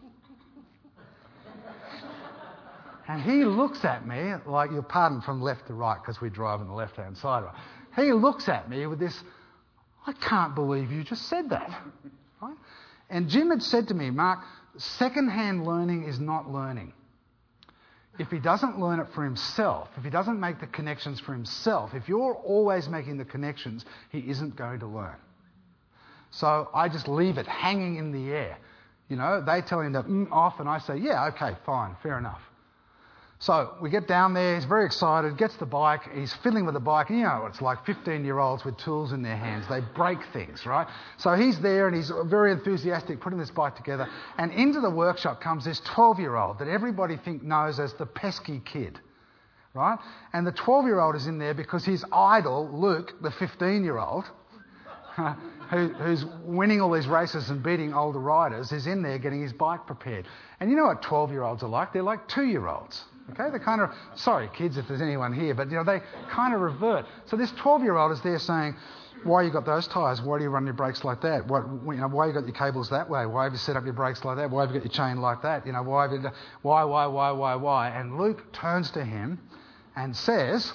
And he looks at me, like, you'll pardon from left to right because we drive on the left-hand side. He looks at me with this, I can't believe you just said that. Right? And Jim had said to me, Mark, second-hand learning is not learning. If he doesn't learn it for himself, if he doesn't make the connections for himself, if you're always making the connections, he isn't going to learn. So I just leave it hanging in the air. You know, they tell him to mm off, and I say, yeah, okay, fine, fair enough. So we get down there, he's very excited, gets the bike, he's fiddling with the bike, and you know, it's like fifteen-year-olds with tools in their hands. They break things, right? So he's there and he's very enthusiastic, putting this bike together, and into the workshop comes this twelve-year-old that everybody think knows as the pesky kid, right? And the twelve-year-old is in there because his idol, Luke, the fifteen-year-old, who, who's winning all these races and beating older riders, is in there getting his bike prepared. And you know what twelve-year-olds are like? They're like two-year-olds. Okay, they kind of, sorry kids if there's anyone here, but you know, they kind of revert. So this twelve-year-old is there saying, why you got those tyres? Why do you run your brakes like that? What, you know, why you got your cables that way? Why have you set up your brakes like that? Why have you got your chain like that? You know, why have you, why, why, why, why, why? And Luke turns to him and says,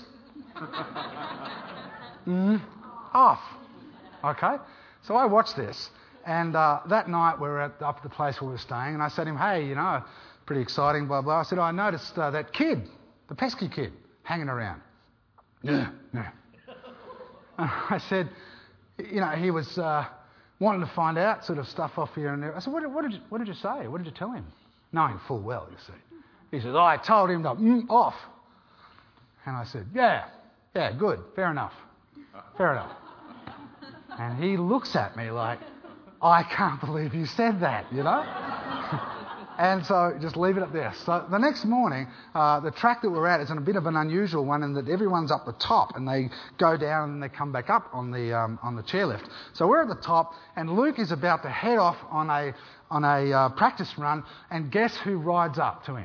mm, off. Okay, so I watched this, and uh, that night we were at, up at the place where we were staying, and I said to him, hey, you know, pretty exciting, blah, blah. I said, oh, I noticed uh, that kid, the pesky kid, hanging around. Yeah, yeah. I said, you know, he was uh, wanting to find out sort of stuff off here and there. I said, what, what, did you, what did you say? What did you tell him? Knowing full well, you see. He said, oh, I told him to mm off. And I said, yeah, yeah, good, fair enough, fair enough. And he looks at me like, I can't believe you said that, you know? And so just leave it up there. So the next morning, uh, the track that we're at is a bit of an unusual one in that everyone's up the top and they go down and they come back up on the um, on the chairlift. So we're at the top and Luke is about to head off on a on a uh, practice run, and guess who rides up to him?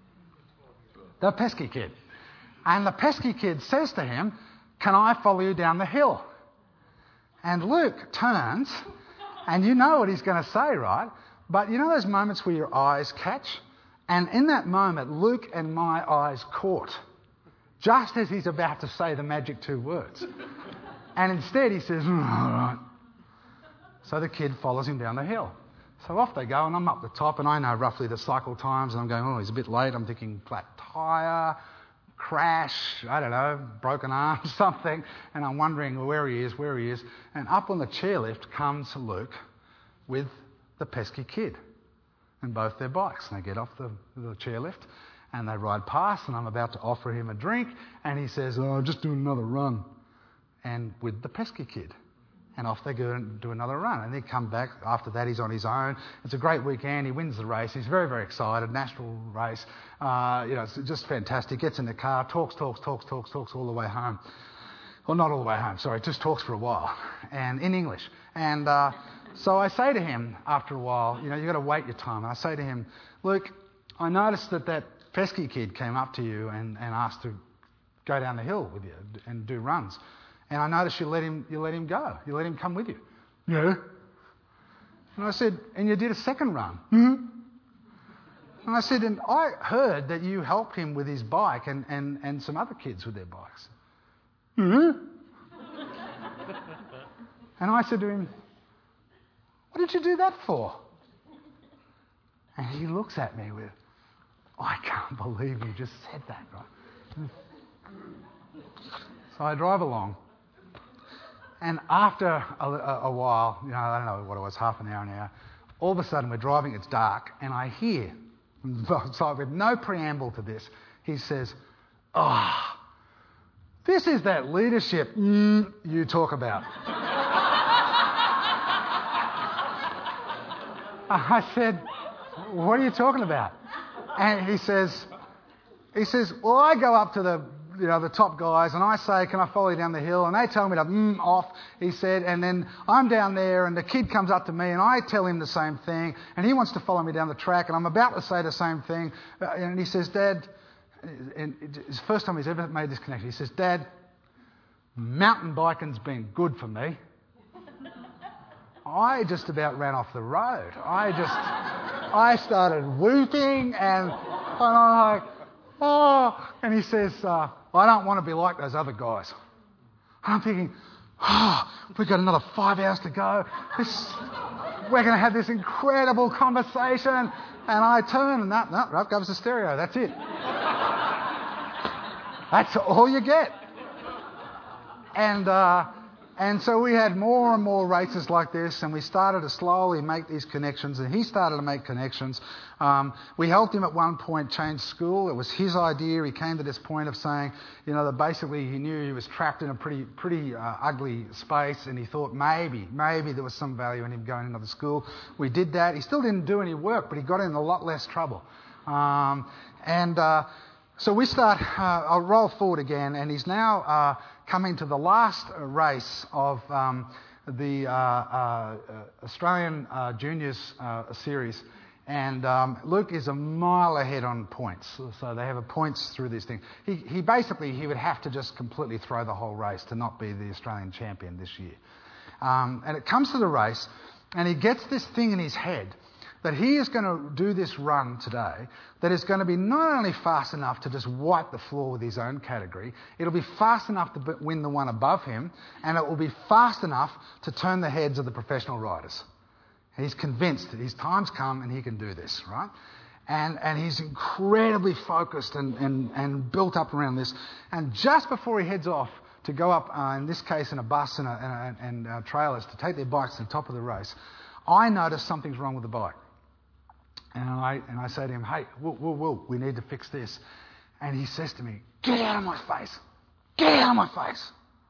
The pesky kid. And the pesky kid says to him, can I follow you down the hill? And Luke turns, and you know what he's going to say, right? But you know those moments where your eyes catch? And in that moment, Luke and my eyes caught, just as he's about to say the magic two words. And instead he says, mm, all right. So the kid follows him down the hill. So off they go, and I'm up the top, and I know roughly the cycle times, and I'm going, oh, he's a bit late. I'm thinking flat tyre, crash, I don't know, broken arm, something. And I'm wondering where he is, where he is. And up on the chairlift comes Luke with the pesky kid and both their bikes. And they get off the, the chairlift and they ride past, and I'm about to offer him a drink, and he says, oh, just do another run. And with the pesky kid. And off they go and do another run. And they come back. After that, he's on his own. It's a great weekend. He wins the race. He's very, very excited. National race. Uh, you know, it's just fantastic. Gets in the car, talks, talks, talks, talks, talks all the way home. Well, not all the way home, sorry. Just talks for a while. And in English. And uh, so I say to him after a while, you know, you've got to wait your time. And I say to him, Luke, I noticed that that pesky kid came up to you and, and asked to go down the hill with you and do runs. And I noticed you let him you let him go. You let him come with you. Yeah. And I said, and you did a second run. Mm-hmm. And I said, and I heard that you helped him with his bike and, and, and some other kids with their bikes. Mm-hmm. And I said to him, what did you do that for? And he looks at me with, I can't believe you just said that, right? So I drive along. And after a, a, a while, you know, I don't know what it was, half an hour, an hour, all of a sudden we're driving, it's dark, and I hear, so with no preamble to this, he says, oh, This is that leadership mm, you talk about. I said, what are you talking about? And he says, he says, well, I go up to the, you know, the top guys and I say, can I follow you down the hill? And they tell me to mm off, he said, and then I'm down there and the kid comes up to me and I tell him the same thing and he wants to follow me down the track and I'm about to say the same thing. And he says, Dad, and it's the first time he's ever made this connection. He says, Dad, mountain biking's been good for me. I just about ran off the road. I just, I started weeping and, and I'm like, oh, and he says, uh, I don't want to be like those other guys. And I'm thinking, oh, we've got another five hours to go. This, we're going to have this incredible conversation. And I turn and that, no, up goes the stereo. That's it. That's all you get. And, uh, and so we had more and more races like this, and we started to slowly make these connections, and he started to make connections. Um, we helped him at one point change school. It was his idea. He came to this point of saying, you know, that basically he knew he was trapped in a pretty, pretty uh, ugly space, and he thought maybe, maybe there was some value in him going into the school. We did that. He still didn't do any work, but he got in a lot less trouble. Um, and uh, so we start, uh, I'll roll forward again, and he's now uh, coming to the last race of um, the uh, uh, Australian uh, Juniors uh, series. And um, Luke is a mile ahead on points. So they have a points through this thing. He, he basically, he would have to just completely throw the whole race to not be the Australian champion this year. Um, and it comes to the race, and he gets this thing in his head that he is going to do this run today that is going to be not only fast enough to just wipe the floor with his own category, it'll be fast enough to win the one above him, and it will be fast enough to turn the heads of the professional riders. He's convinced that his time's come and he can do this, right? And and he's incredibly focused and, and, and built up around this. And just before he heads off to go up, uh, in this case in a bus and, a, and, a, and uh, trailers, to take their bikes to the top of the race, I notice something's wrong with the bike. And I, and I say to him, hey, whoa, whoa, whoa, we need to fix this. And he says to me, get out of my face. Get out of my face.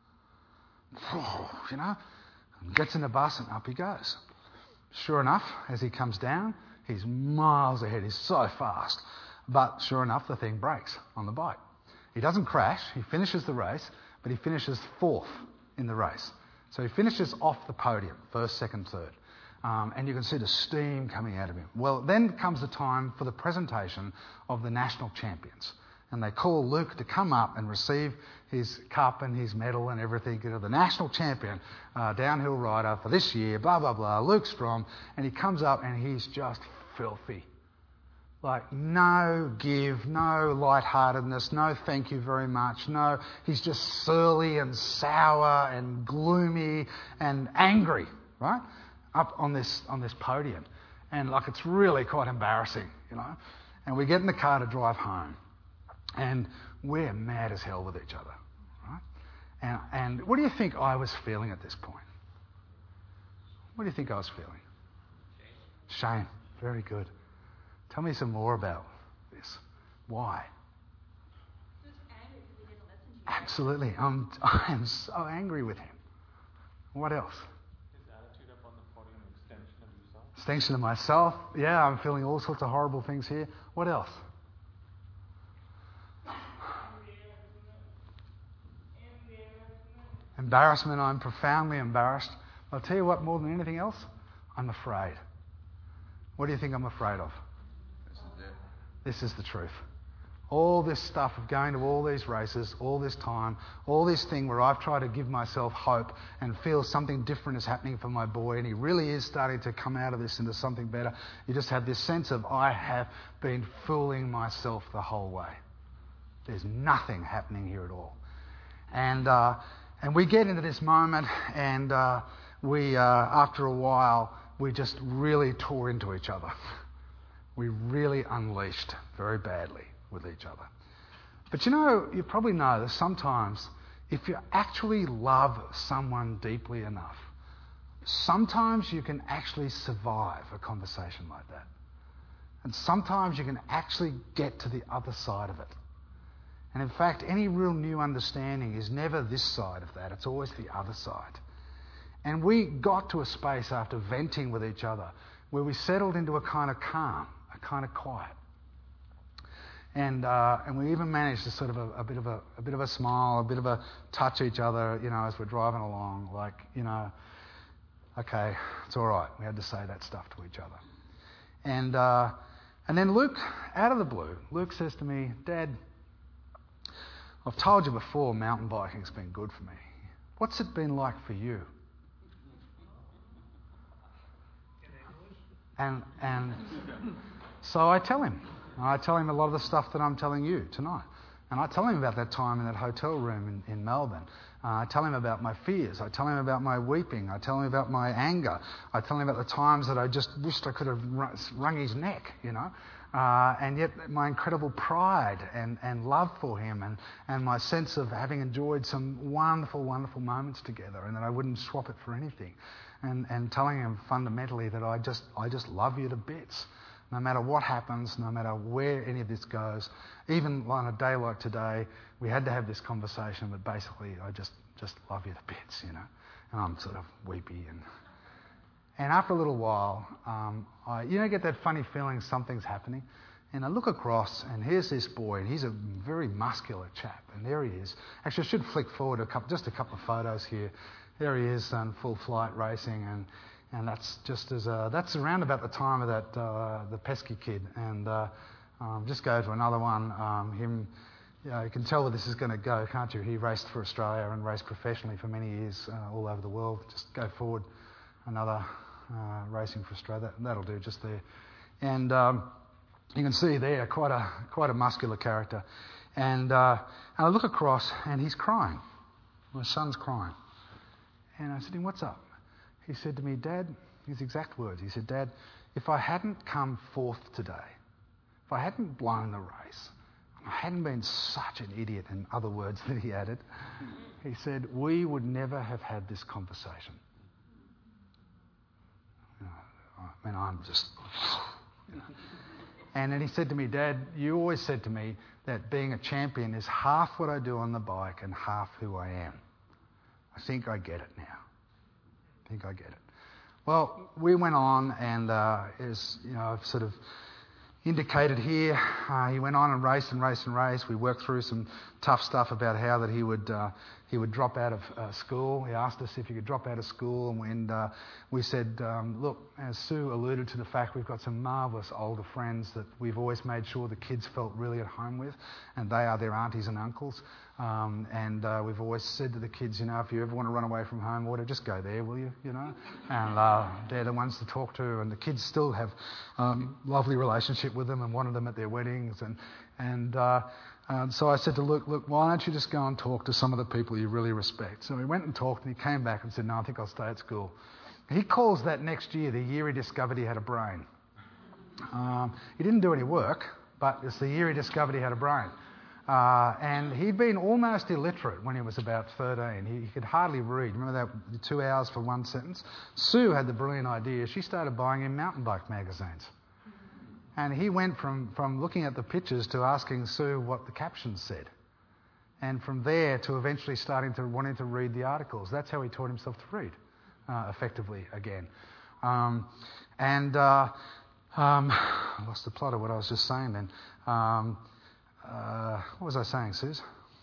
You know, gets in the bus and up he goes. Sure enough, as he comes down, he's miles ahead. He's so fast. But sure enough, the thing breaks on the bike. He doesn't crash. He finishes the race, but he finishes fourth in the race. So he finishes off the podium, first, second, third. Um, and you can see the steam coming out of him. Well, then comes the time for the presentation of the national champions. And they call Luke to come up and receive his cup and his medal and everything. You know, the national champion, uh, downhill rider for this year, blah, blah, blah, Luke Strom. And he comes up and he's just filthy. Like, no give, no lightheartedness, no thank you very much, no, he's just surly and sour and gloomy and angry, right? Up on this on this podium. And like, it's really quite embarrassing, you know. And we get in the car to drive home. And we're mad as hell with each other, right? And, and what do you think I was feeling at this point? What do you think I was feeling? Shame. Shame. Very good. Tell me some more about this. Why? Just angry because he didn't listen to you. Absolutely. I'm, I'm so angry with him. What else? His attitude up on the podium, extension of yourself. Extension of myself. Yeah, I'm feeling all sorts of horrible things here. What else? Embarrassment. I'm profoundly embarrassed. I'll tell you what, more than anything else, I'm afraid. What do you think I'm afraid of? This is it. This is the truth. All this stuff of going to all these races, all this time, all this thing where I've tried to give myself hope and feel something different is happening for my boy, and he really is starting to come out of this into something better. You just have this sense of, I have been fooling myself the whole way. There's nothing happening here at all. And uh, and we get into this moment, and uh, we, uh, after a while, we just really tore into each other. We really unleashed very badly with each other. But you know, you probably know that sometimes if you actually love someone deeply enough, sometimes you can actually survive a conversation like that. And sometimes you can actually get to the other side of it. And in fact, any real new understanding is never this side of that. It's always the other side. And we got to a space after venting with each other where we settled into a kind of calm, a kind of quiet. And uh, and we even managed to sort of a, a bit of a, a bit of a smile, a bit of a touch each other, you know, as we're driving along, like, you know, okay, it's all right. We had to say that stuff to each other. And uh, and then Luke, out of the blue, Luke says to me, Dad, I've told you before mountain biking's been good for me. What's it been like for you? And and so I tell him. I tell him a lot of the stuff that I'm telling you tonight. And I tell him about that time in that hotel room in, in Melbourne. Uh, I tell him about my fears. I tell him about my weeping. I tell him about my anger. I tell him about the times that I just wished I could have wrung his neck, you know. Uh, and yet my incredible pride and, and love for him and, and my sense of having enjoyed some wonderful, wonderful moments together and that I wouldn't swap it for anything. And, and telling him fundamentally that I just I just love you to bits. No matter what happens, no matter where any of this goes, even on a day like today, we had to have this conversation, but basically I just, just love you to bits, you know. And I'm sort of weepy. And and after a little while, um, I, you know, get that funny feeling something's happening. And I look across, and here's this boy, and he's a very muscular chap. And there he is. Actually, I should flick forward a couple, just a couple of photos here. There he is on full flight racing, and And that's just as uh, that's around about the time of that uh, the pesky kid. And uh, um, just go to another one. Um, him, you know, you can tell where this is going to go, can't you? He raced for Australia and raced professionally for many years uh, all over the world. Just go forward, another uh, racing for Australia. That, that'll do just there. And um, you can see there quite a quite a muscular character. And, uh, and I look across, and he's crying. My son's crying. And I said to him, "What's up?" He said to me, "Dad," his exact words, he said, "Dad, if I hadn't come fourth today, if I hadn't blown the race, I hadn't been such an idiot," in other words that he added, he said, "we would never have had this conversation." You know, I mean, I'm just, you know. And then he said to me, "Dad, you always said to me that being a champion is half what I do on the bike and half who I am. I think I get it now. I think I get it." Well, we went on, and uh, as you know, I've sort of indicated here, uh, he went on and raced and raced and raced. We worked through some tough stuff about how that he would uh, he would drop out of uh, school. He asked us if he could drop out of school, and when uh, we said, um, look, as Sue alluded to the fact, we've got some marvellous older friends that we've always made sure the kids felt really at home with, and they are their aunties and uncles. Um, and uh, we've always said to the kids, you know, if you ever want to run away from home, or just go there, will you? You know, and uh, they're the ones to talk to. And the kids still have um, lovely relationship with them, and wanted them at their weddings. And and uh, uh, so I said to Luke, look, why don't you just go and talk to some of the people you really respect? So we went and talked, and he came back and said, no, I think I'll stay at school. He calls that next year the year he discovered he had a brain. Um, he didn't do any work, but it's the year he discovered he had a brain. Uh, and he'd been almost illiterate when he was about thirteen. He, he could hardly read. Remember that two hours for one sentence? Sue had the brilliant idea. She started buying him mountain bike magazines. And he went from, from looking at the pictures to asking Sue what the captions said. And from there to eventually starting to wanting to read the articles. That's how he taught himself to read, uh, effectively, again. Um, and uh, um, I lost the plot of what I was just saying then. Um, Uh, what was I saying, Suze?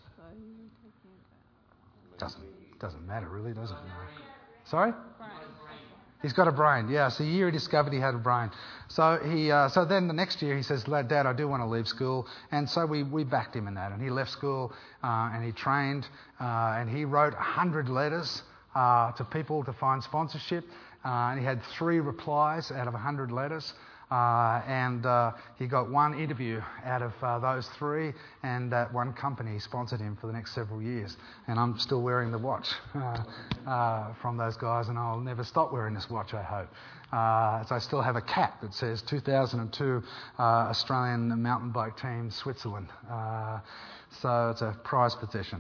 Doesn't doesn't matter really, does it? No. Sorry? He's got a brain. Yeah. So the year he discovered he had a brain. So he uh, so then the next year he says, "Dad, I do want to leave school," and so we we backed him in that, and he left school uh, and he trained uh, and he wrote a hundred letters uh, to people to find sponsorship, uh, and he had three replies out of a hundred letters. Uh, and uh, he got one interview out of uh, those three, and that one company sponsored him for the next several years. And I'm still wearing the watch uh, uh, from those guys, and I'll never stop wearing this watch, I hope. Uh, so I still have a cap that says two thousand two uh, Australian mountain bike team, Switzerland. Uh, so it's a prized possession.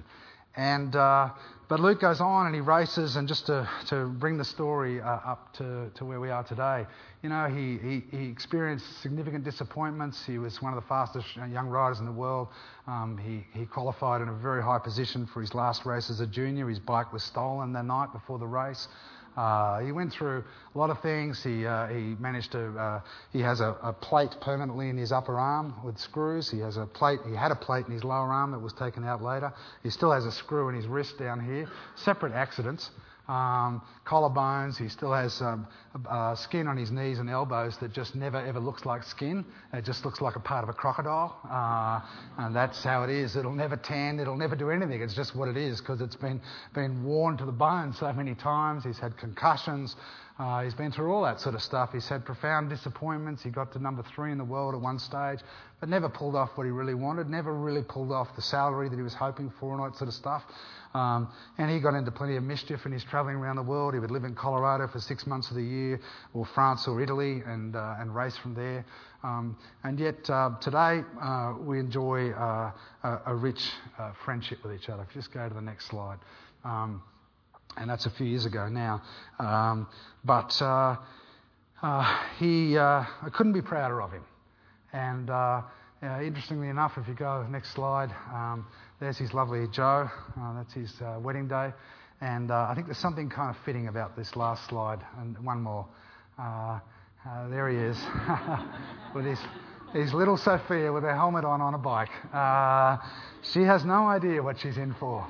and uh, but Luke goes on and he races, and just to, to bring the story uh, up to, to where we are today, you know, he, he, he experienced significant disappointments. He was one of the fastest young riders in the world. Um, he, he qualified in a very high position for his last race as a junior. His bike was stolen the night before the race. Uh, he went through a lot of things. He uh, he managed to. Uh, he has a, a plate permanently in his upper arm with screws. He has a plate. He had a plate in his lower arm that was taken out later. He still has a screw in his wrist down here. Separate accidents. Um, collarbones. He still has um, uh, skin on his knees and elbows that just never ever looks like skin. It just looks like a part of a crocodile, uh, and that's how it is. It'll never tan. It'll never do anything. It's just what it is because it's been been worn to the bone so many times. He's had concussions. Uh, he's been through all that sort of stuff. He's had profound disappointments. He got to number three in the world at one stage, but never pulled off what he really wanted. Never really pulled off the salary that he was hoping for and all that sort of stuff. Um, and he got into plenty of mischief, and he's travelling around the world. He would live in Colorado for six months of the year, or France or Italy, and uh, and race from there. Um, and yet uh, today uh, we enjoy uh, a, a rich uh, friendship with each other. If you just go to the next slide. Um, and that's a few years ago now. Um, but uh, uh, he, uh, I couldn't be prouder of him. And uh, uh, interestingly enough, if you go next slide, um, there's his lovely Joe. Uh, that's his uh, wedding day. And uh, I think there's something kind of fitting about this last slide. And one more. Uh, uh, there he is with his, his little Sophia with her helmet on on a bike. Uh, she has no idea what she's in for.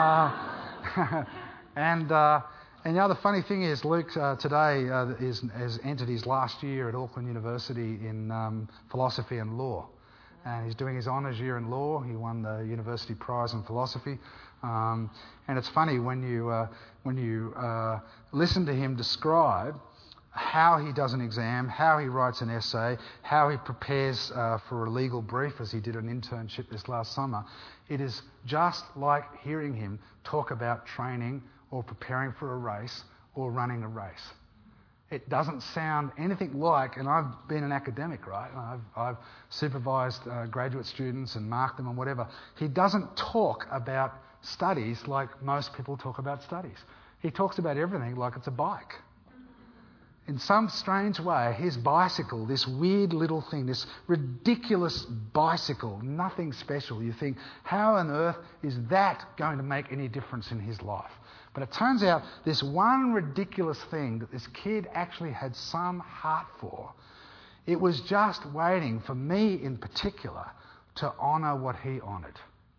Uh, and uh, and the other funny thing is, Luke uh, today uh, is, has entered his last year at Auckland University in um, philosophy and law. And he's doing his honours year in law. He won the university prize in philosophy. Um, and it's funny when you uh, when you uh, listen to him describe how he does an exam, how he writes an essay, how he prepares uh, for a legal brief, as he did an internship this last summer. It is just like hearing him talk about training or preparing for a race or running a race. It doesn't sound anything like, and I've been an academic, right? I've, I've supervised uh, graduate students and marked them and whatever. He doesn't talk about studies like most people talk about studies. He talks about everything like it's a bike. In some strange way, his bicycle, this weird little thing, this ridiculous bicycle, nothing special. You think, how on earth is that going to make any difference in his life? But it turns out this one ridiculous thing that this kid actually had some heart for, it was just waiting for me in particular to honour what he honoured,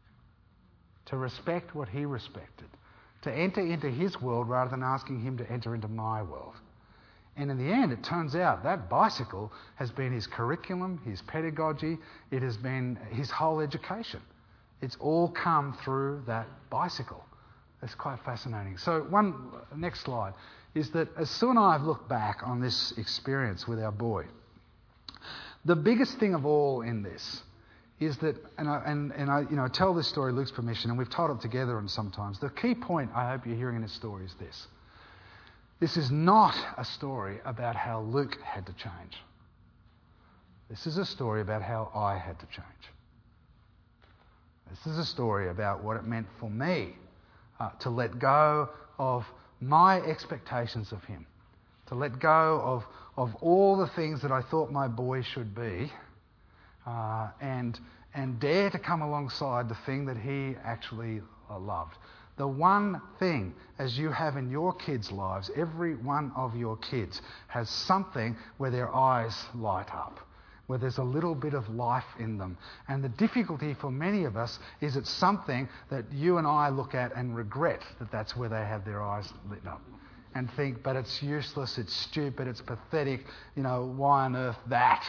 to respect what he respected, to enter into his world rather than asking him to enter into my world. And in the end, it turns out that bicycle has been his curriculum, his pedagogy, it has been his whole education. It's all come through that bicycle. It's quite fascinating. So one, next slide, is that as Sue and I have looked back on this experience with our boy, the biggest thing of all in this is that, and I, and, and I you know, tell this story, Luke's permission, and we've told it together and sometimes. The key point I hope you're hearing in this story is this. This is not a story about how Luke had to change. This is a story about how I had to change. This is a story about what it meant for me uh, to let go of my expectations of him, to let go of, of all the things that I thought my boy should be, uh, and, and dare to come alongside the thing that he actually uh, loved. The one thing, as you have in your kids' lives, every one of your kids has something where their eyes light up, where there's a little bit of life in them. And the difficulty for many of us is it's something that you and I look at and regret that that's where they have their eyes lit up. And think, but it's useless, it's stupid, it's pathetic, you know, why on earth that?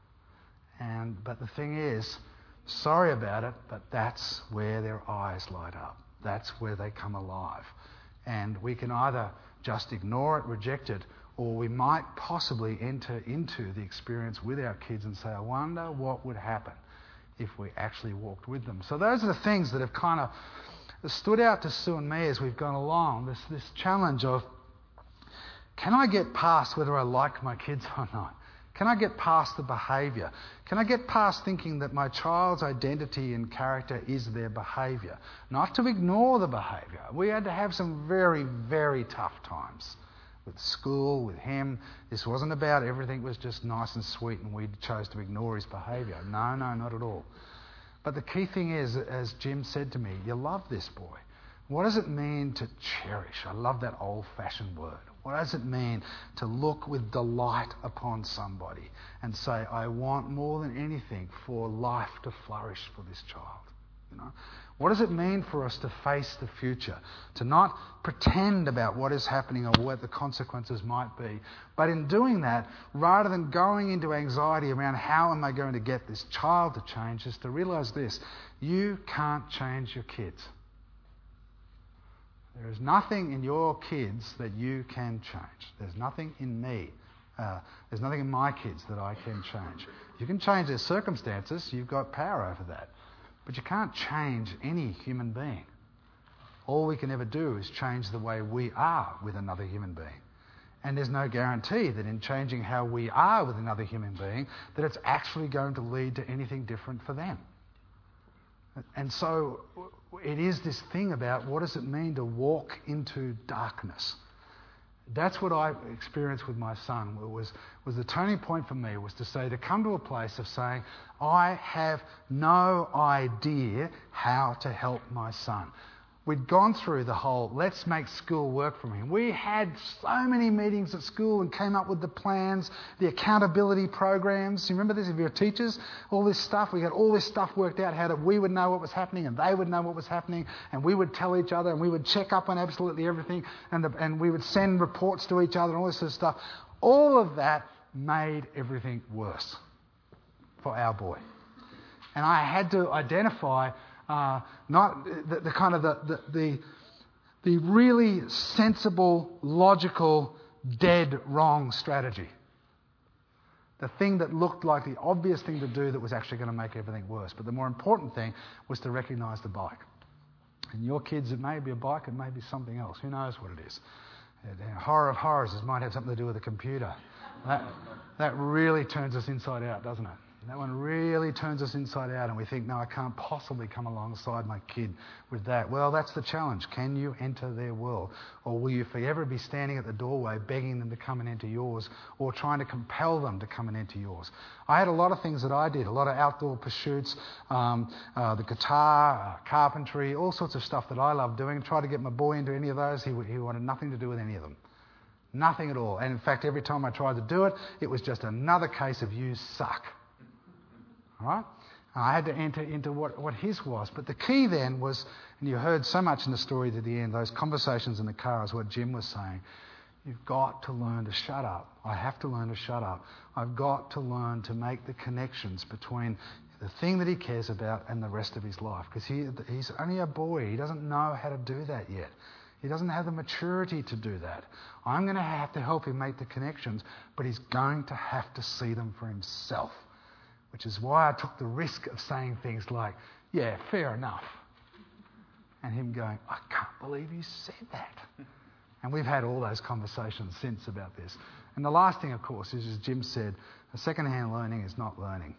And but the thing is, sorry about it, but that's where their eyes light up. That's where they come alive. And we can either just ignore it, reject it, or we might possibly enter into the experience with our kids and say, I wonder what would happen if we actually walked with them. So those are the things that have kind of stood out to Sue and me as we've gone along, this, this challenge of, can I get past whether I like my kids or not? Can I get past the behaviour? Can I get past thinking that my child's identity and character is their behaviour? Not to ignore the behaviour. We had to have some very, very tough times with school, with him. This wasn't about everything was just nice and sweet and we chose to ignore his behaviour. No, no, not at all. But the key thing is, as Jim said to me, you love this boy. What does it mean to cherish? I love that old-fashioned word. What does it mean to look with delight upon somebody and say, I want more than anything for life to flourish for this child? You know, what does it mean for us to face the future, to not pretend about what is happening or what the consequences might be, but in doing that, rather than going into anxiety around how am I going to get this child to change, is to realise this: you can't change your kids. There is nothing in your kids that you can change. There's nothing in me. Uh, there's nothing in my kids that I can change. You can change their circumstances. You've got power over that. But you can't change any human being. All we can ever do is change the way we are with another human being. And there's no guarantee that in changing how we are with another human being, that it's actually going to lead to anything different for them. And so it is this thing about what does it mean to walk into darkness. That's what I experienced with my son. It was, was the turning point for me was to say, to come to a place of saying, I have no idea how to help my son. We'd gone through the whole, let's make school work for him. We had so many meetings at school and came up with the plans, the accountability programs. You remember this if you're teachers? All this stuff. We had all this stuff worked out, how that we would know what was happening and they would know what was happening, and we would tell each other and we would check up on absolutely everything, and, the, and we would send reports to each other and all this sort of stuff. All of that made everything worse for our boy. And I had to identify Uh, not the, the kind of the, the the the really sensible, logical, dead wrong strategy. The thing that looked like the obvious thing to do that was actually going to make everything worse. But the more important thing was to recognise the bike. And your kids, it may be a bike, it may be something else. Who knows what it is? And horror of horrors, it might have something to do with a computer. That, that really turns us inside out, doesn't it? That one really turns us inside out and we think, no, I can't possibly come alongside my kid with that. Well, that's the challenge. Can you enter their world? Or will you forever be standing at the doorway begging them to come and enter yours, or trying to compel them to come and enter yours? I had a lot of things that I did, a lot of outdoor pursuits, um, uh, the guitar, uh, carpentry, all sorts of stuff that I loved doing. Tried to get my boy into any of those. He, he wanted nothing to do with any of them. Nothing at all. And in fact, every time I tried to do it, it was just another case of you suck. Right? I had to enter into what, what his was. But the key then was, and you heard so much in the story to the end, those conversations in the car is what Jim was saying. You've got to learn to shut up. I have to learn to shut up. I've got to learn to make the connections between the thing that he cares about and the rest of his life. Because he, he's only a boy. He doesn't know how to do that yet. He doesn't have the maturity to do that. I'm going to have to help him make the connections, but he's going to have to see them for himself. Which is why I took the risk of saying things like, yeah, fair enough. And him going, I can't believe you said that. And we've had all those conversations since about this. And the last thing, of course, is, as Jim said, second-hand learning is not learning.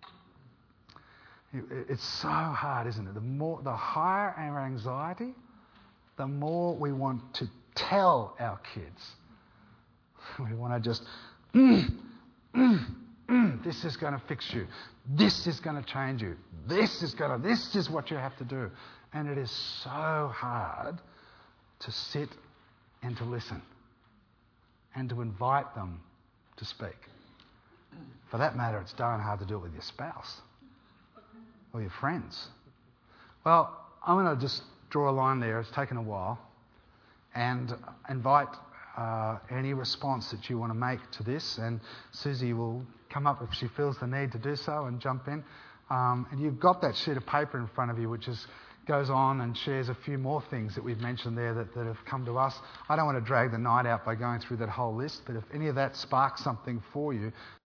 It, it's so hard, isn't it? The more, the higher our anxiety, the more we want to tell our kids. We want to just, mm, mm, Mm, this is going to fix you. This is going to change you. This is going to, this is what you have to do. And it is so hard to sit and to listen and to invite them to speak. For that matter, it's darn hard to do it with your spouse or your friends. Well, I'm going to just draw a line there. It's taken a while. And invite Uh, any response that you want to make to this, and Susie will come up if she feels the need to do so and jump in. Um, and you've got that sheet of paper in front of you which is, goes on and shares a few more things that we've mentioned there that, that have come to us. I don't want to drag the night out by going through that whole list, but if any of that sparks something for you,